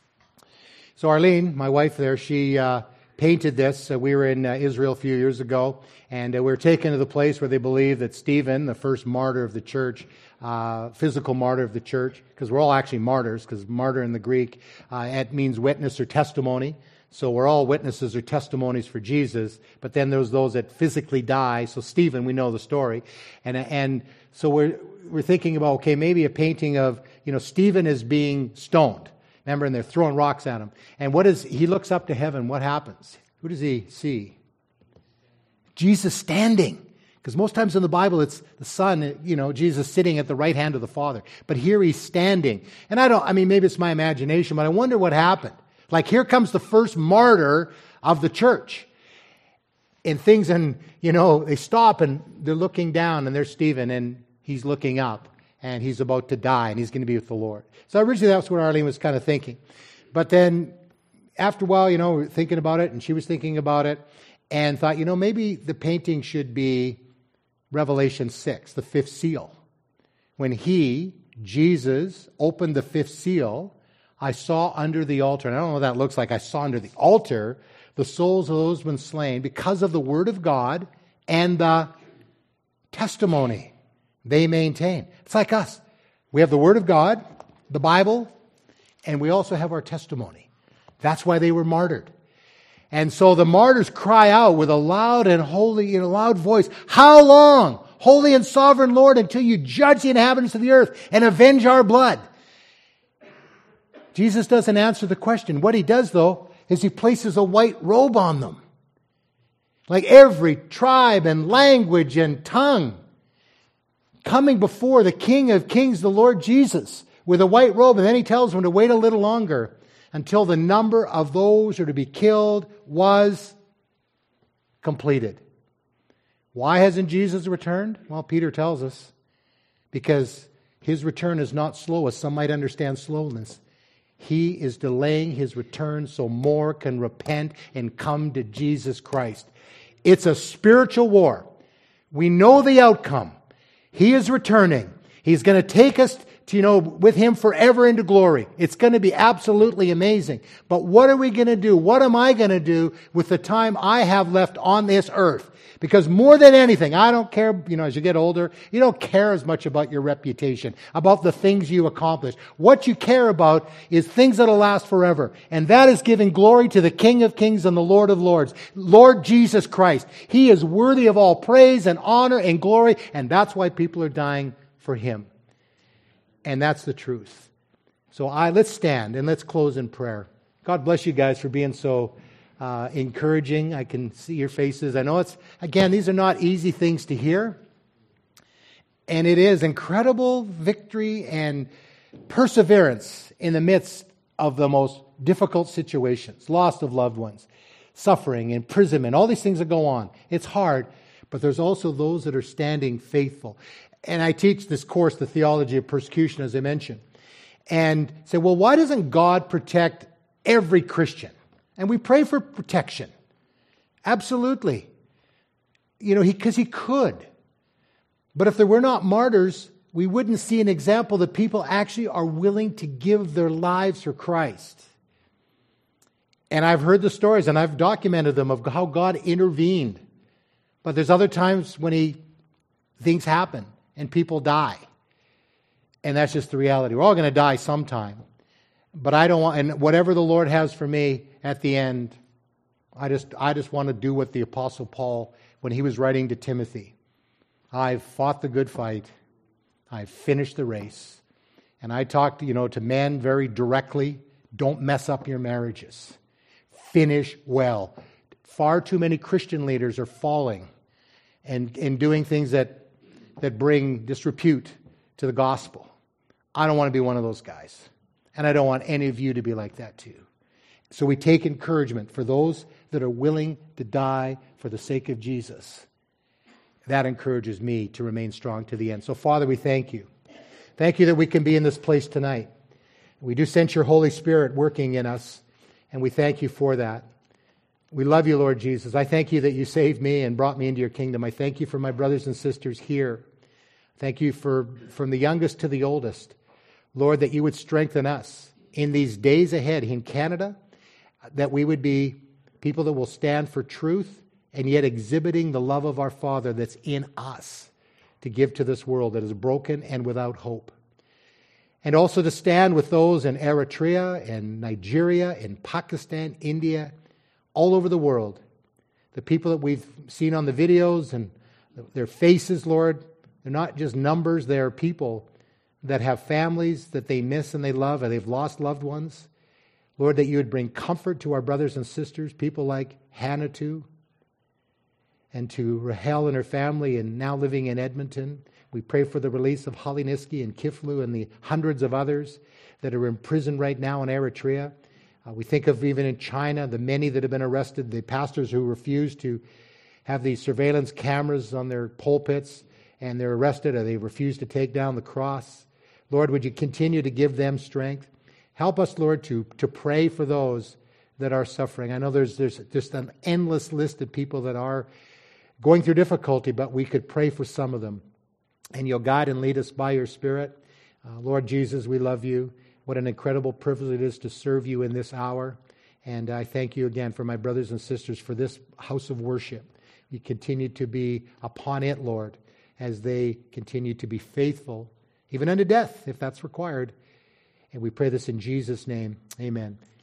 So Arlene, my wife there, she painted this. We were in Israel a few years ago, and we were taken to the place where they believe that Stephen, the first martyr of the church, physical martyr of the church, because we're all actually martyrs, because martyr in the Greek, it means witness or testimony. So we're all witnesses or testimonies for Jesus, but then there's those that physically die. So Stephen, we know the story. And so we're thinking about, okay, maybe a painting of, Stephen is being stoned. Remember, and they're throwing rocks at him. And he looks up to heaven, what happens? Who does he see? Jesus standing. Because most times in the Bible, it's the Son, Jesus sitting at the right hand of the Father. But here he's standing. And maybe it's my imagination, but I wonder what happened. Like, here comes the first martyr of the church. And they stop and they're looking down, and there's Stephen, and he's looking up, and he's about to die, and he's going to be with the Lord. So originally that's what Arlene was kind of thinking. But then after a while, we were thinking about it, and she was thinking about it, and thought, maybe the painting should be Revelation 6, the fifth seal. When Jesus, opened the fifth seal, I saw under the altar, and I don't know what that looks like, I saw under the altar the souls of those who have been slain because of the word of God and the testimony they maintain. It's like us. We have the word of God, the Bible, and we also have our testimony. That's why they were martyred. And so the martyrs cry out with a loud and holy, in a loud voice, "How long, holy and sovereign Lord, until you judge the inhabitants of the earth and avenge our blood?" Jesus doesn't answer the question. What he does, though, is he places a white robe on them. Like every tribe and language and tongue coming before the King of Kings, the Lord Jesus, with a white robe. And then he tells them to wait a little longer until the number of those who are to be killed was completed. Why hasn't Jesus returned? Well, Peter tells us, because his return is not slow, as some might understand slowness. He is delaying his return so more can repent and come to Jesus Christ. It's a spiritual war. We know the outcome. He is returning. He's going to take us with Him forever into glory. It's going to be absolutely amazing. But what are we going to do? What am I going to do with the time I have left on this earth? Because more than anything, I don't care, as you get older, you don't care as much about your reputation, about the things you accomplish. What you care about is things that'll last forever. And that is giving glory to the King of Kings and the Lord of Lords, Lord Jesus Christ. He is worthy of all praise and honor and glory, and that's why people are dying for Him. And that's the truth. So let's stand and let's close in prayer. God bless you guys for being so encouraging. I can see your faces. I know these are not easy things to hear. And it is incredible victory and perseverance in the midst of the most difficult situations, loss of loved ones, suffering, imprisonment, all these things that go on. It's hard, but there's also those that are standing faithful. And I teach this course, The Theology of Persecution, as I mentioned, and say, well, why doesn't God protect every Christian? And we pray for protection. Absolutely. Because He could. But if there were not martyrs, we wouldn't see an example that people actually are willing to give their lives for Christ. And I've heard the stories and I've documented them of how God intervened. But there's other times when things happen and people die. And that's just the reality. We're all going to die sometime. But I don't want, and whatever the Lord has for me at the end, I just want to do what the Apostle Paul, when he was writing to Timothy, I've fought the good fight, I've finished the race. And I talked, to men very directly, don't mess up your marriages. Finish well. Far too many Christian leaders are falling and doing things that bring disrepute to the gospel. I don't want to be one of those guys. And I don't want any of you to be like that too. So we take encouragement for those that are willing to die for the sake of Jesus. That encourages me to remain strong to the end. So Father, we thank you. Thank you that we can be in this place tonight. We do sense your Holy Spirit working in us, and we thank you for that. We love you, Lord Jesus. I thank you that you saved me and brought me into your kingdom. I thank you for my brothers and sisters here. Thank you from the youngest to the oldest. Lord, that you would strengthen us in these days ahead in Canada, that we would be people that will stand for truth and yet exhibiting the love of our Father that's in us to give to this world that is broken and without hope. And also to stand with those in Eritrea and Nigeria and Pakistan, India, all over the world. The people that we've seen on the videos and their faces, Lord, they're not just numbers, they are people that have families that they miss and they love, and they've lost loved ones. Lord, that you would bring comfort to our brothers and sisters, people like Hannah too, and to Rahel and her family, and now living in Edmonton. We pray for the release of Holly Niski and Kiflu and the hundreds of others that are in prison right now in Eritrea. We think of even in China, the many that have been arrested, the pastors who refuse to have these surveillance cameras on their pulpits, and they're arrested, or they refuse to take down the cross. Lord, would you continue to give them strength? Help us, Lord, to pray for those that are suffering. I know there's just an endless list of people that are going through difficulty, but we could pray for some of them. And you'll guide and lead us by your Spirit. Lord Jesus, we love you. What an incredible privilege it is to serve you in this hour. And I thank you again for my brothers and sisters for this house of worship. You continue to be upon it, Lord, as they continue to be faithful, even unto death, if that's required. And we pray this in Jesus' name. Amen.